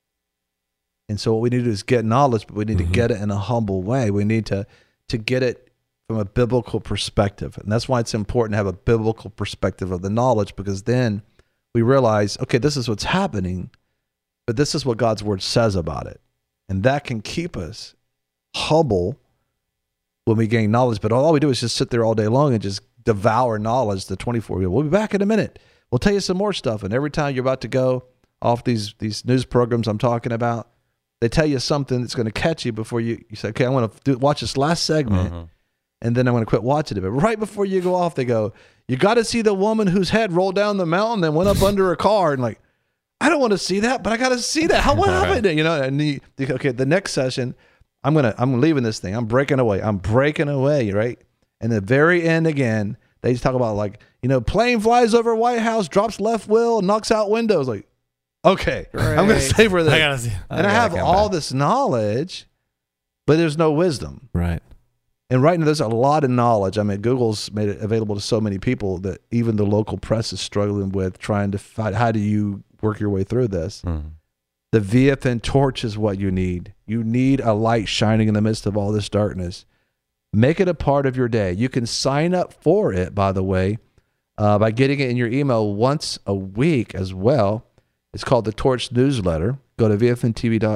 And so what we need to do is get knowledge, but we need mm-hmm. to get it in a humble way. We need to, to get it from a biblical perspective. And that's why it's important to have a biblical perspective of the knowledge, because then we realize, okay, this is what's happening, but this is what God's word says about it. And that can keep us humble when we gain knowledge. But all we do is just sit there all day long and just devour knowledge, the twenty-four year. We'll be back in a minute. We'll tell you some more stuff. And every time you're about to go off these, these news programs I'm talking about, they tell you something that's going to catch you before you, you say, okay, I want to do, watch this last segment, mm-hmm. and then I'm going to quit watching it. But right before you go off, they go, you got to see the woman whose head rolled down the mountain and went up under a car. And like, I don't want to see that, but I got to see that. How, what happened? You know, and the, the, okay, the next session, I'm going to, I'm leaving this thing. I'm breaking away. I'm breaking away, right? And the very end again, they just talk about like, you know, plane flies over White House, drops left wheel, knocks out windows. Like, okay, Great. I'm going to stay for this. I gotta see. And I, I have all back. this knowledge, but there's no wisdom. Right. And right now there's a lot of knowledge. I mean, Google's made it available to so many people that even the local press is struggling with trying to find, how do you work your way through this? Mm. The V F N Torch is what you need. You need a light shining in the midst of all this darkness. Make it a part of your day. You can sign up for it, by the way, uh, by getting it in your email once a week as well. It's called the Torch Newsletter. Go to V F N T V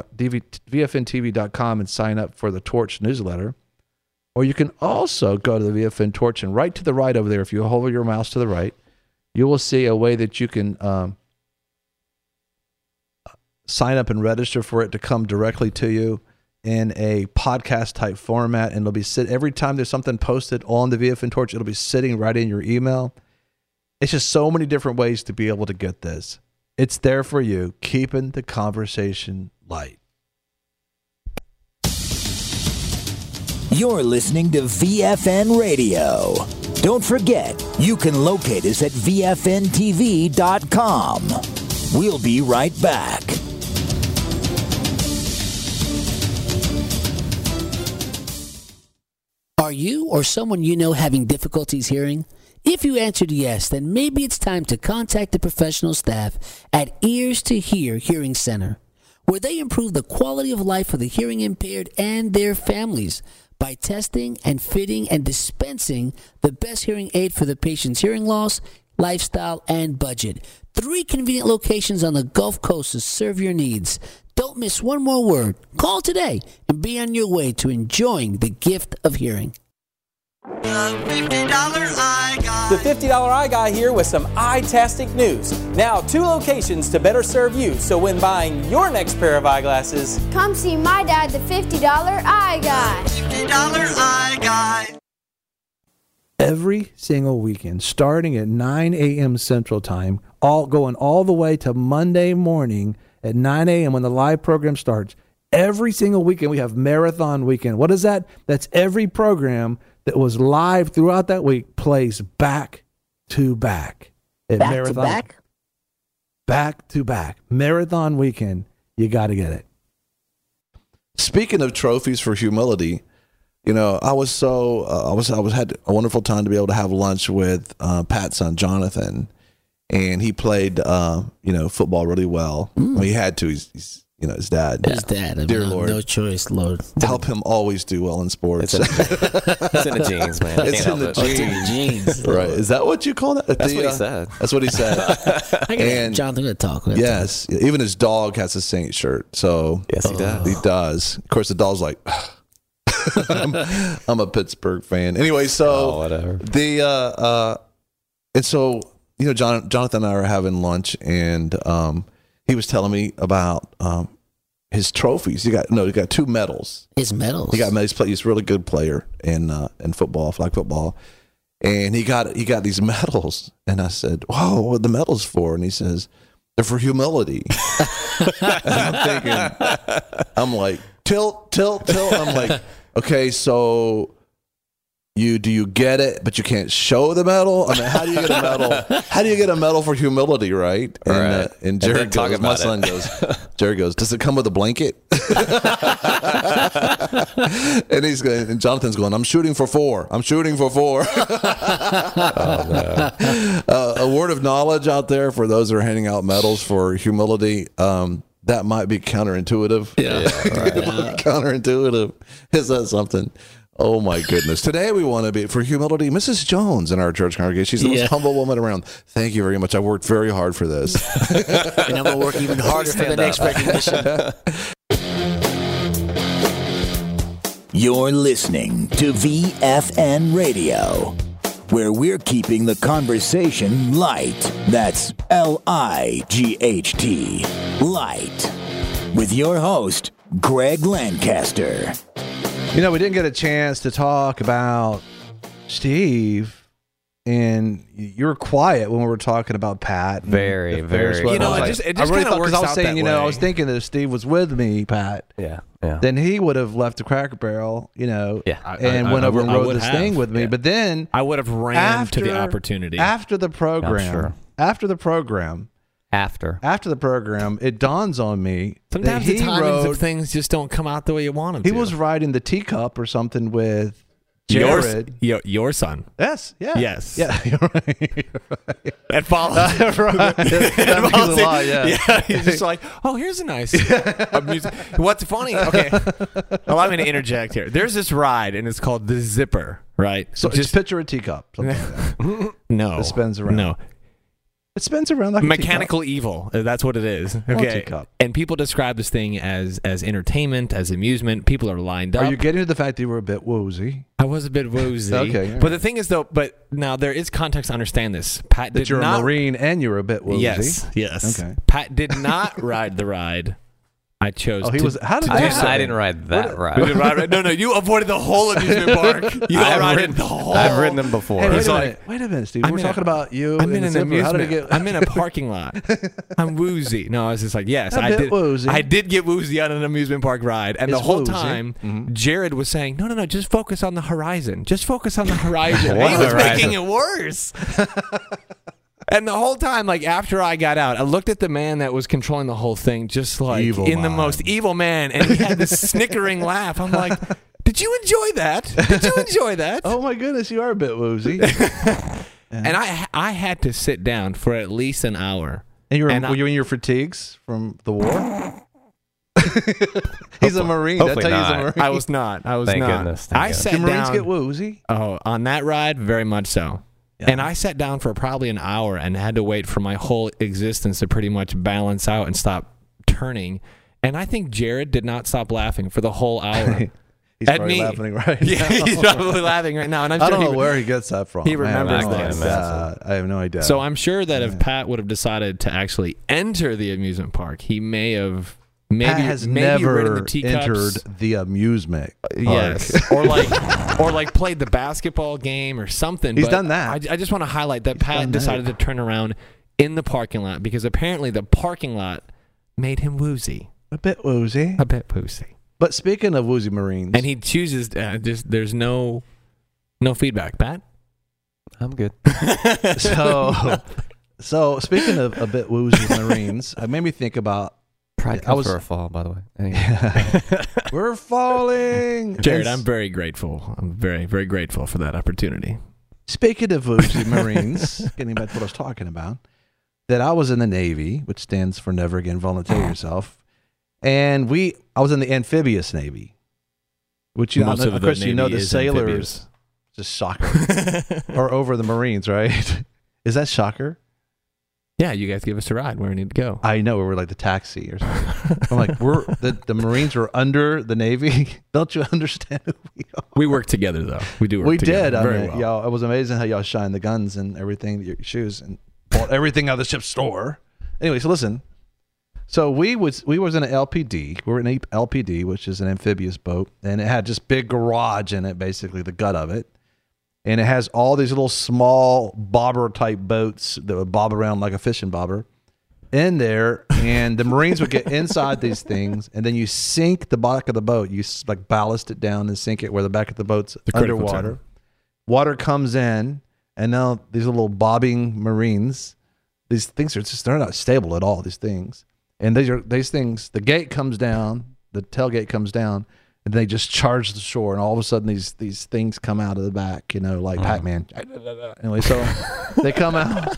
dot com and sign up for the Torch Newsletter. Or you can also go to the V F N Torch, and right to the right over there, if you hold your mouse to the right, you will see a way that you can um, sign up and register for it to come directly to you in a podcast type format. And it'll be sit every time there's something posted on the V F N Torch, it'll be sitting right in your email. It's just so many different ways to be able to get this. It's there for you, keeping the conversation light. You're listening to V F N Radio. Don't forget, you can locate us at V F N T V dot com. We'll be right back. Are you or someone you know having difficulties hearing? If you answered yes, then maybe it's time to contact the professional staff at Ears to Hear Hearing Center, where they improve the quality of life for the hearing impaired and their families by testing and fitting and dispensing the best hearing aid for the patient's hearing loss, lifestyle, and budget. Three convenient locations on the Gulf Coast to serve your needs. Don't miss one more word. Call today and be on your way to enjoying the gift of hearing. The fifty dollar Eye Guy. The fifty dollar Eye Guy here with some eye-tastic news. Now, two locations to better serve you. So when buying your next pair of eyeglasses, come see my dad, the fifty dollar Eye Guy. fifty dollar Eye Guy. Every single weekend, starting at nine a.m. Central Time, all going all the way to Monday morning at nine a.m. when the live program starts. Every single weekend, we have Marathon Weekend. What is that? That's every program that was live throughout that week plays back to back. At Back Marathon, to back? Back to back. Marathon Weekend. You got to get it. Speaking of trophies for humility, you know, I was so uh, I was I was had a wonderful time to be able to have lunch with uh, Pat's son Jonathan, and he played uh, you know football really well. Mm. I mean, he had to. He's, he's you know his dad. His dad. I mean, Dear no, Lord, no choice, Lord. Help him always do well in sports. It's in, it's in the genes, man. I It's can't in the help it. genes. It's in the genes. Right? Is that what you call that? That's The, what he uh, said. That's what he said. I got Jonathan to talk. We're gonna Yes, even his dog has a Saint shirt. So Yes, he does. He does. Of course, the dog's like, I'm, I'm a Pittsburgh fan. Anyway, so Oh, whatever. the uh, uh, and so you know, John, Jonathan and I were having lunch, and um, he was telling me about um, his trophies. He got no, he got two medals. His medals. He got he's, play, he's a really good player in uh, in football, flag football, and he got he got these medals. And I said, "Whoa, what are the medals for?" And he says, "They're for humility." And I'm thinking, I'm like, tilt, tilt, tilt. I'm like, okay, so you do you get it, but you can't show the medal? I mean, how do you get a medal? How do you get a medal for humility, right? And, Right. uh, and And Jared then talk goes, my about it. son goes, Jared goes, does it come with a blanket? And he's going, and Jonathan's going, I'm shooting for four. I'm shooting for four. Oh, no. uh, a word of knowledge out there for those that are handing out medals for humility. Um, that might be counterintuitive. Yeah, right. It might be counterintuitive. Is that something? Oh my goodness. Today we want to be, for humility, Missus Jones in our church congregation. She's the Yeah. most humble woman around. Thank you very much. I worked very hard for this. And I'm going to work even harder for the Stand next up. recognition. You're listening to V F N Radio, where we're keeping the conversation light. That's L I G H T, light. With your host, Greg Lancaster. You know, we didn't get a chance to talk about Steve, and you were quiet when we were talking about Pat. and Very, the Ferris very wheel. You know, I was it like- just- it I just really kinda thought- 'cause works I was out saying, that you know, I way. was thinking that if Steve was with me, Pat, Yeah, yeah. then he would have left the Cracker Barrel, you know, Yeah. I- and I- went I over would- and I rode would this have, thing with me. yeah. But then I would have ran after to the opportunity. after the program, sure. after the program, After. after the program, it dawns on me Sometimes that the he timings rode. of things just don't come out the way you want them He to. was riding the teacup or something with Your- Jared. Your, your son. Yes, yeah. Yes. Yeah, you're right. You're right. That follows. right. That makes a lot, yeah. He's just like, oh, here's a nice amusement. What's funny? Okay. Allow me to interject here. There's this ride, and it's called the Zipper, right? So Just just picture a teacup. Something like that. no. It spins around. No. It spins around like Mechanical evil. uh, That's what it is. Okay. teacup. And people describe this thing as as entertainment, as amusement. People are lined a up. teacup. Are you getting to the fact that you were a bit woozy? I was a bit woozy. Okay, all But right. the thing is, though, but now there is context to understand this. Pat That did you're not. a Marine and you're a bit woozy? Yes. Yes. Okay. Pat did not ride the ride. I chose. Oh, he to, was- how did to that do I, happen? so. I didn't ride that We ride. didn't ride, no, no, you avoided the whole amusement park. You I've ridden ridden, the whole. I've ridden them before. Hey, wait It's a like- minute. Wait a minute, Steve. I'm We're in a- talking about you. I'm and in the an zipper. amusement. How did it get? I'm in a parking lot. I'm woozy. No, I was just like, yes, A I bit did. woozy. I did get woozy on an amusement park ride, and It's the whole woozy. time, Mhm. Jared was saying, "No, no, no, just focus on the horizon. Just focus on the horizon." What he was horizon? making it worse. And the whole time, like after I got out, I looked at the man that was controlling the whole thing, just like Evil in the man. most evil man, and he had this snickering laugh. I'm like, Did you enjoy that? Did you enjoy that? Oh my goodness, you are a bit woozy. And I I had to sit down for at least an hour. And you were, And were I- you in your fatigues from the war? He's a Marine. That's hopefully how he's a not. Marine. I was not. I was Thank not. goodness, thank I goodness. sat Do Marines down. get woozy? Oh, on that ride, very much so. And I sat down for probably an hour and had to wait for my whole existence to pretty much balance out and stop turning. And I think Jared did not stop laughing for the whole hour. He's At probably me. laughing right Yeah, now. he's probably laughing right now. And I'm sure I don't he know re- where he gets that from. he I have remembers no this. idea. I have no idea. So I'm sure that if Pat would have decided to actually enter the amusement park, he may have maybe Pat has maybe ridden never the teacups. entered the amusement park. Yes, or like, or like played the basketball game or something. He's But done that. I, I just want to highlight that He's Pat done decided that. to turn around in the parking lot because apparently the parking lot made him woozy, A bit woozy. a bit woozy, But speaking of woozy Marines, and he chooses uh, just there's no no feedback. Pat, I'm good. so so speaking of a bit woozy Marines, it made me think about Pride I comes was- for a fall, by the way. Anyway. we're falling. Jared, And I'm very grateful. I'm very very grateful for that opportunity. Speaking of woozy Marines, getting back to what I was talking about, that I was in the Navy, which stands for Never Again Volunteer Yourself, and we I was in the amphibious Navy, which you know, Most of of the course you know Navy the is sailors, amphibious. just shocker, or over the Marines, right? Is that shocker? Yeah, you guys give us a ride where we need to go. I know we were like the taxi or something. I'm like, we're the, the Marines were under the Navy. Don't you understand who we are? We work together though. We do work We together. did. I very mean, well. y'all, it was amazing how y'all shined the guns and everything, your shoes, and bought everything out of the ship's store. Anyway, so listen. So we was we was in an L P D. We were in an L P D, which is an amphibious boat, and it had just big garage in it, basically the gut of it. And it has all these little small bobber type boats that would bob around like a fishing bobber in there. And the Marines would get inside these things, and then you sink the back of the boat. You s- like ballast it down and sink it where the back of the boat's The critical underwater. term. Water comes in, and now these little bobbing Marines, these things are just, they're not stable at all, these things. And these are these things, the gate comes down, the tailgate comes down, and they just charge the shore, and all of a sudden these these things come out of the back, you know, like Pac-Man. Anyway, so they come out.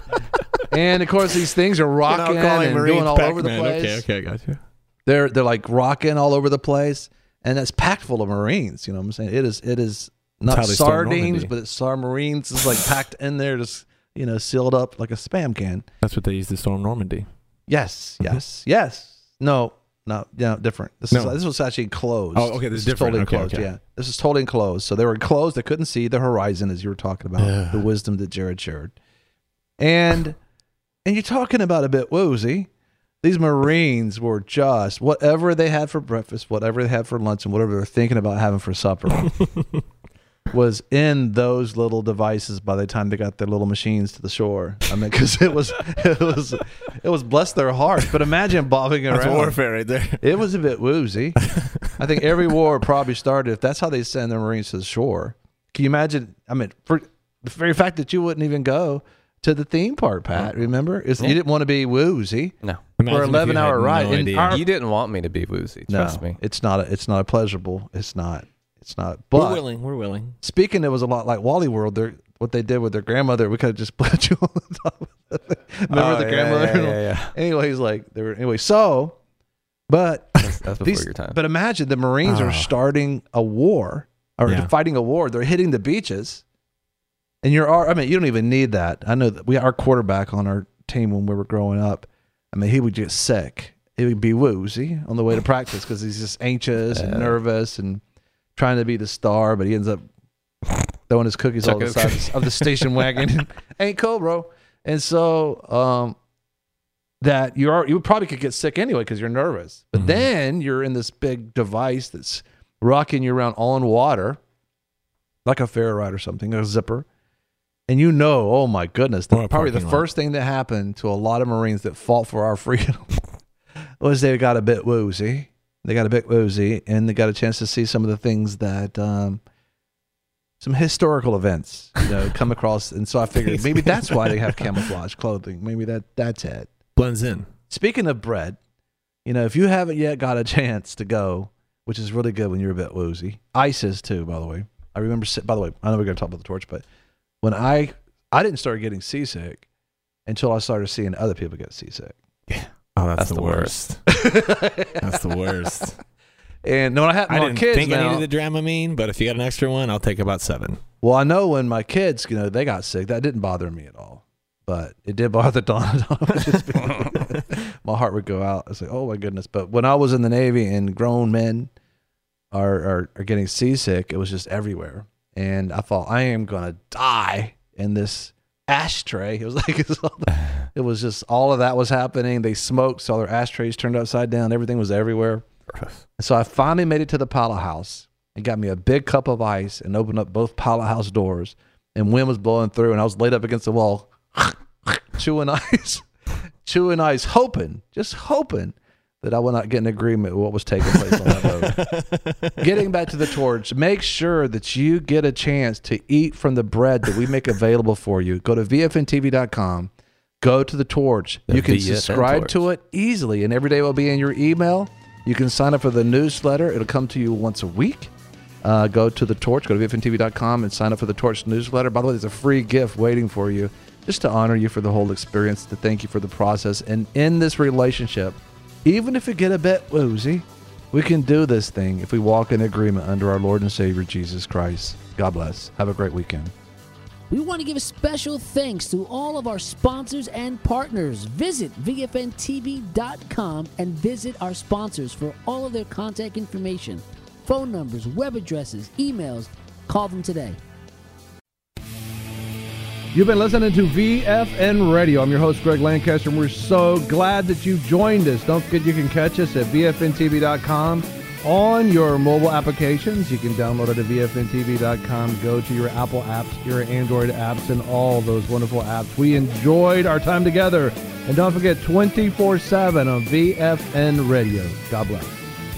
And of course these things are rocking and going all over the place. Okay, okay, I got you. They're they're like rocking all over the place, and it's packed full of Marines. You know what I'm saying? It is it is not That's how they stormed sardines, Normandy. but it's star Marines. It's like packed in there, just you know, sealed up like a spam can. That's what they used to storm Normandy. Yes, yes, yes. No, no, yeah, different. This No. is this was actually enclosed. Oh, okay, this is different. totally Okay, enclosed. okay. Yeah, this is totally enclosed. So they were enclosed. They couldn't see the horizon, as you were talking about Yeah. the wisdom that Jared shared, and and you're talking about a bit woozy. These Marines were just whatever they had for breakfast, whatever they had for lunch, and whatever they're thinking about having for supper was in those little devices by the time they got their little machines to the shore. I mean, because it was, it was, it was bless their hearts. But imagine bobbing around. That's warfare right there. It was a bit woozy. I think every war probably started, if that's how they send their Marines to the shore. Can you imagine? I mean, for the very fact that you wouldn't even go to the theme park, Pat, remember? Is You didn't want to be woozy. No. For an eleven hour ride. And our- you didn't want me to be woozy. no, Trust me. it's not, a, it's not a pleasurable. It's not. It's not. But We're willing. We're willing. speaking, it was a lot like Wally World. They're, what they did with their grandmother, we could have just put you on the top of it. Remember Oh, the yeah, grandmother? yeah, yeah, yeah. Anyway, he's like, they were, anyway, so, but That's, that's before these, your time. but imagine the Marines Oh. are starting a war or Yeah. fighting a war. They're hitting the beaches, and you're. I mean, you don't even need that. I know that we our quarterback on our team when we were growing up. I mean, he would get sick. He would be woozy on the way to practice because he's just anxious and Yeah. nervous and trying to be the star, but he ends up throwing his cookies all the Chucking side of the station wagon. Ain't cool, bro. And so, um, that you are you probably could get sick anyway because you're nervous. But Mhm. then you're in this big device that's rocking you around on water, like a ferry ride or something, a zipper. And you know, oh my goodness, the, Or a probably the parking lot. first thing that happened to a lot of Marines that fought for our freedom was they got a bit woozy. They got a bit woozy, and they got a chance to see some of the things that, um, some historical events, you know, come across. And so I figured maybe that's why they have camouflage clothing. Maybe that that's it. Blends in. Speaking of bread, you know, if you haven't yet got a chance to go, which is really good when you're a bit woozy. Ice is too, by the way. I remember, by the way, I know we're going to talk about the torch, but when I, I didn't start getting seasick until I started seeing other people get seasick. Yeah. Oh, that's, That's the the worst. That's the worst. And when I had I my didn't kids think now, I needed a Dramamine, but if you got an extra one, I'll take about seven. well, I know when my kids, you know, they got sick, that didn't bother me at all. But it did bother Donna. My heart would go out. I was like, oh my goodness. But when I was in the Navy and grown men are, are, are getting seasick, it was just everywhere. And I thought, I am going to die in this ashtray. It was like, it was, all the, it was just all of that was happening. They smoked, so their ashtrays turned upside down. Everything was everywhere. And so I finally made it to the pilot house and got me a big cup of ice and opened up both pilot house doors. And wind was blowing through, and I was laid up against the wall, chewing ice, chewing ice, hoping, just hoping that I would not get an agreement with what was taking place on that boat. Getting back to the torch, make sure that you get a chance to eat from the bread that we make available for you. Go to V F N T V dot com, go to the torch. The you can V F N subscribe torch. to it easily, and every day will be in your email. You can sign up for the newsletter. It'll come to you once a week. Uh, go to the torch, go to V F N T V dot com and sign up for the torch newsletter. By the way, there's a free gift waiting for you just to honor you for the whole experience, to thank you for the process. And in this relationship, even if you get a bit woozy, we can do this thing if we walk in agreement under our Lord and Savior, Jesus Christ. God bless. Have a great weekend. We want to give a special thanks to all of our sponsors and partners. Visit V F N T V dot com and visit our sponsors for all of their contact information, phone numbers, web addresses, emails. Call them today. You've been listening to V F N Radio. I'm your host, Greg Lancaster, and we're so glad that you joined us. Don't forget you can catch us at V F N T V dot com on your mobile applications. You can download it at V F N T V dot com. Go to your Apple apps, your Android apps, and all those wonderful apps. We enjoyed our time together. And don't forget, twenty-four seven on V F N Radio. God bless.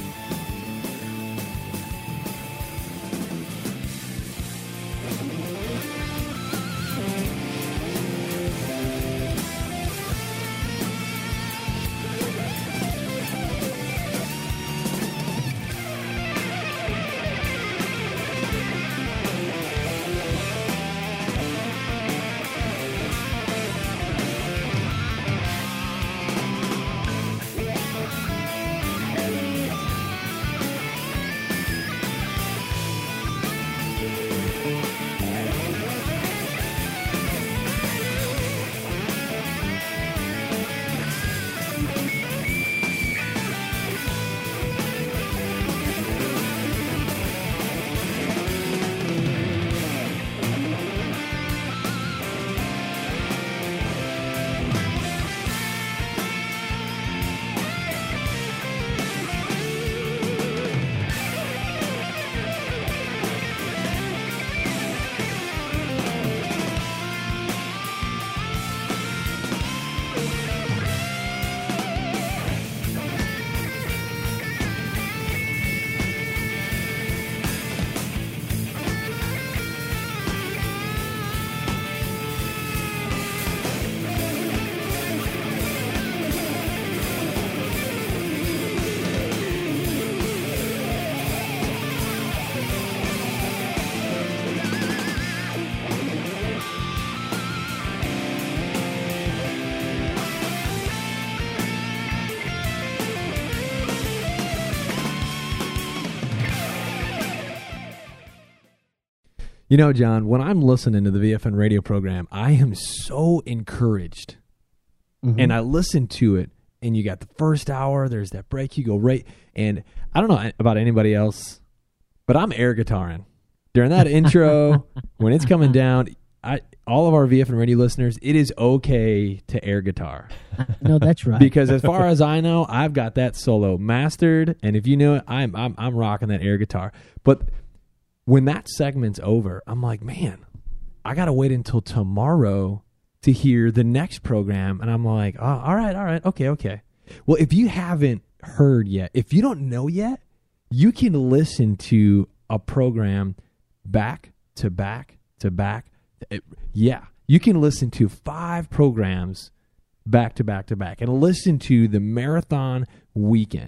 You know, John, when I'm listening to the V F N radio program, I am so encouraged. Mm-hmm. And I listen to it, and you got the first hour, there's that break, you go right. And I don't know about anybody else, but I'm air guitaring. During that intro, when it's coming down, I all of our V F N radio listeners, it is okay to air guitar. No, that's right. Because as far as I know, I've got that solo mastered, and if you know it, I'm I'm I'm rocking that air guitar. But when that segment's over, I'm like, man, I got to wait until tomorrow to hear the next program. And I'm like, oh, all right, all right, okay, okay. Well, if you haven't heard yet, if you don't know yet, you can listen to a program back to back to back. It, yeah, you can listen to five programs back to back to back and listen to the marathon weekend.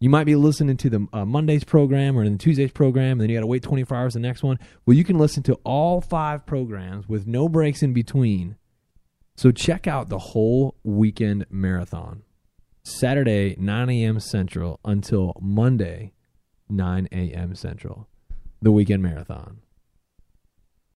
You might be listening to the uh, Monday's program or the Tuesday's program, and then you got to wait twenty-four hours for the next one. Well, you can listen to all five programs with no breaks in between. So check out the whole weekend marathon. Saturday, nine a.m. Central until Monday, nine a.m. Central. The weekend marathon.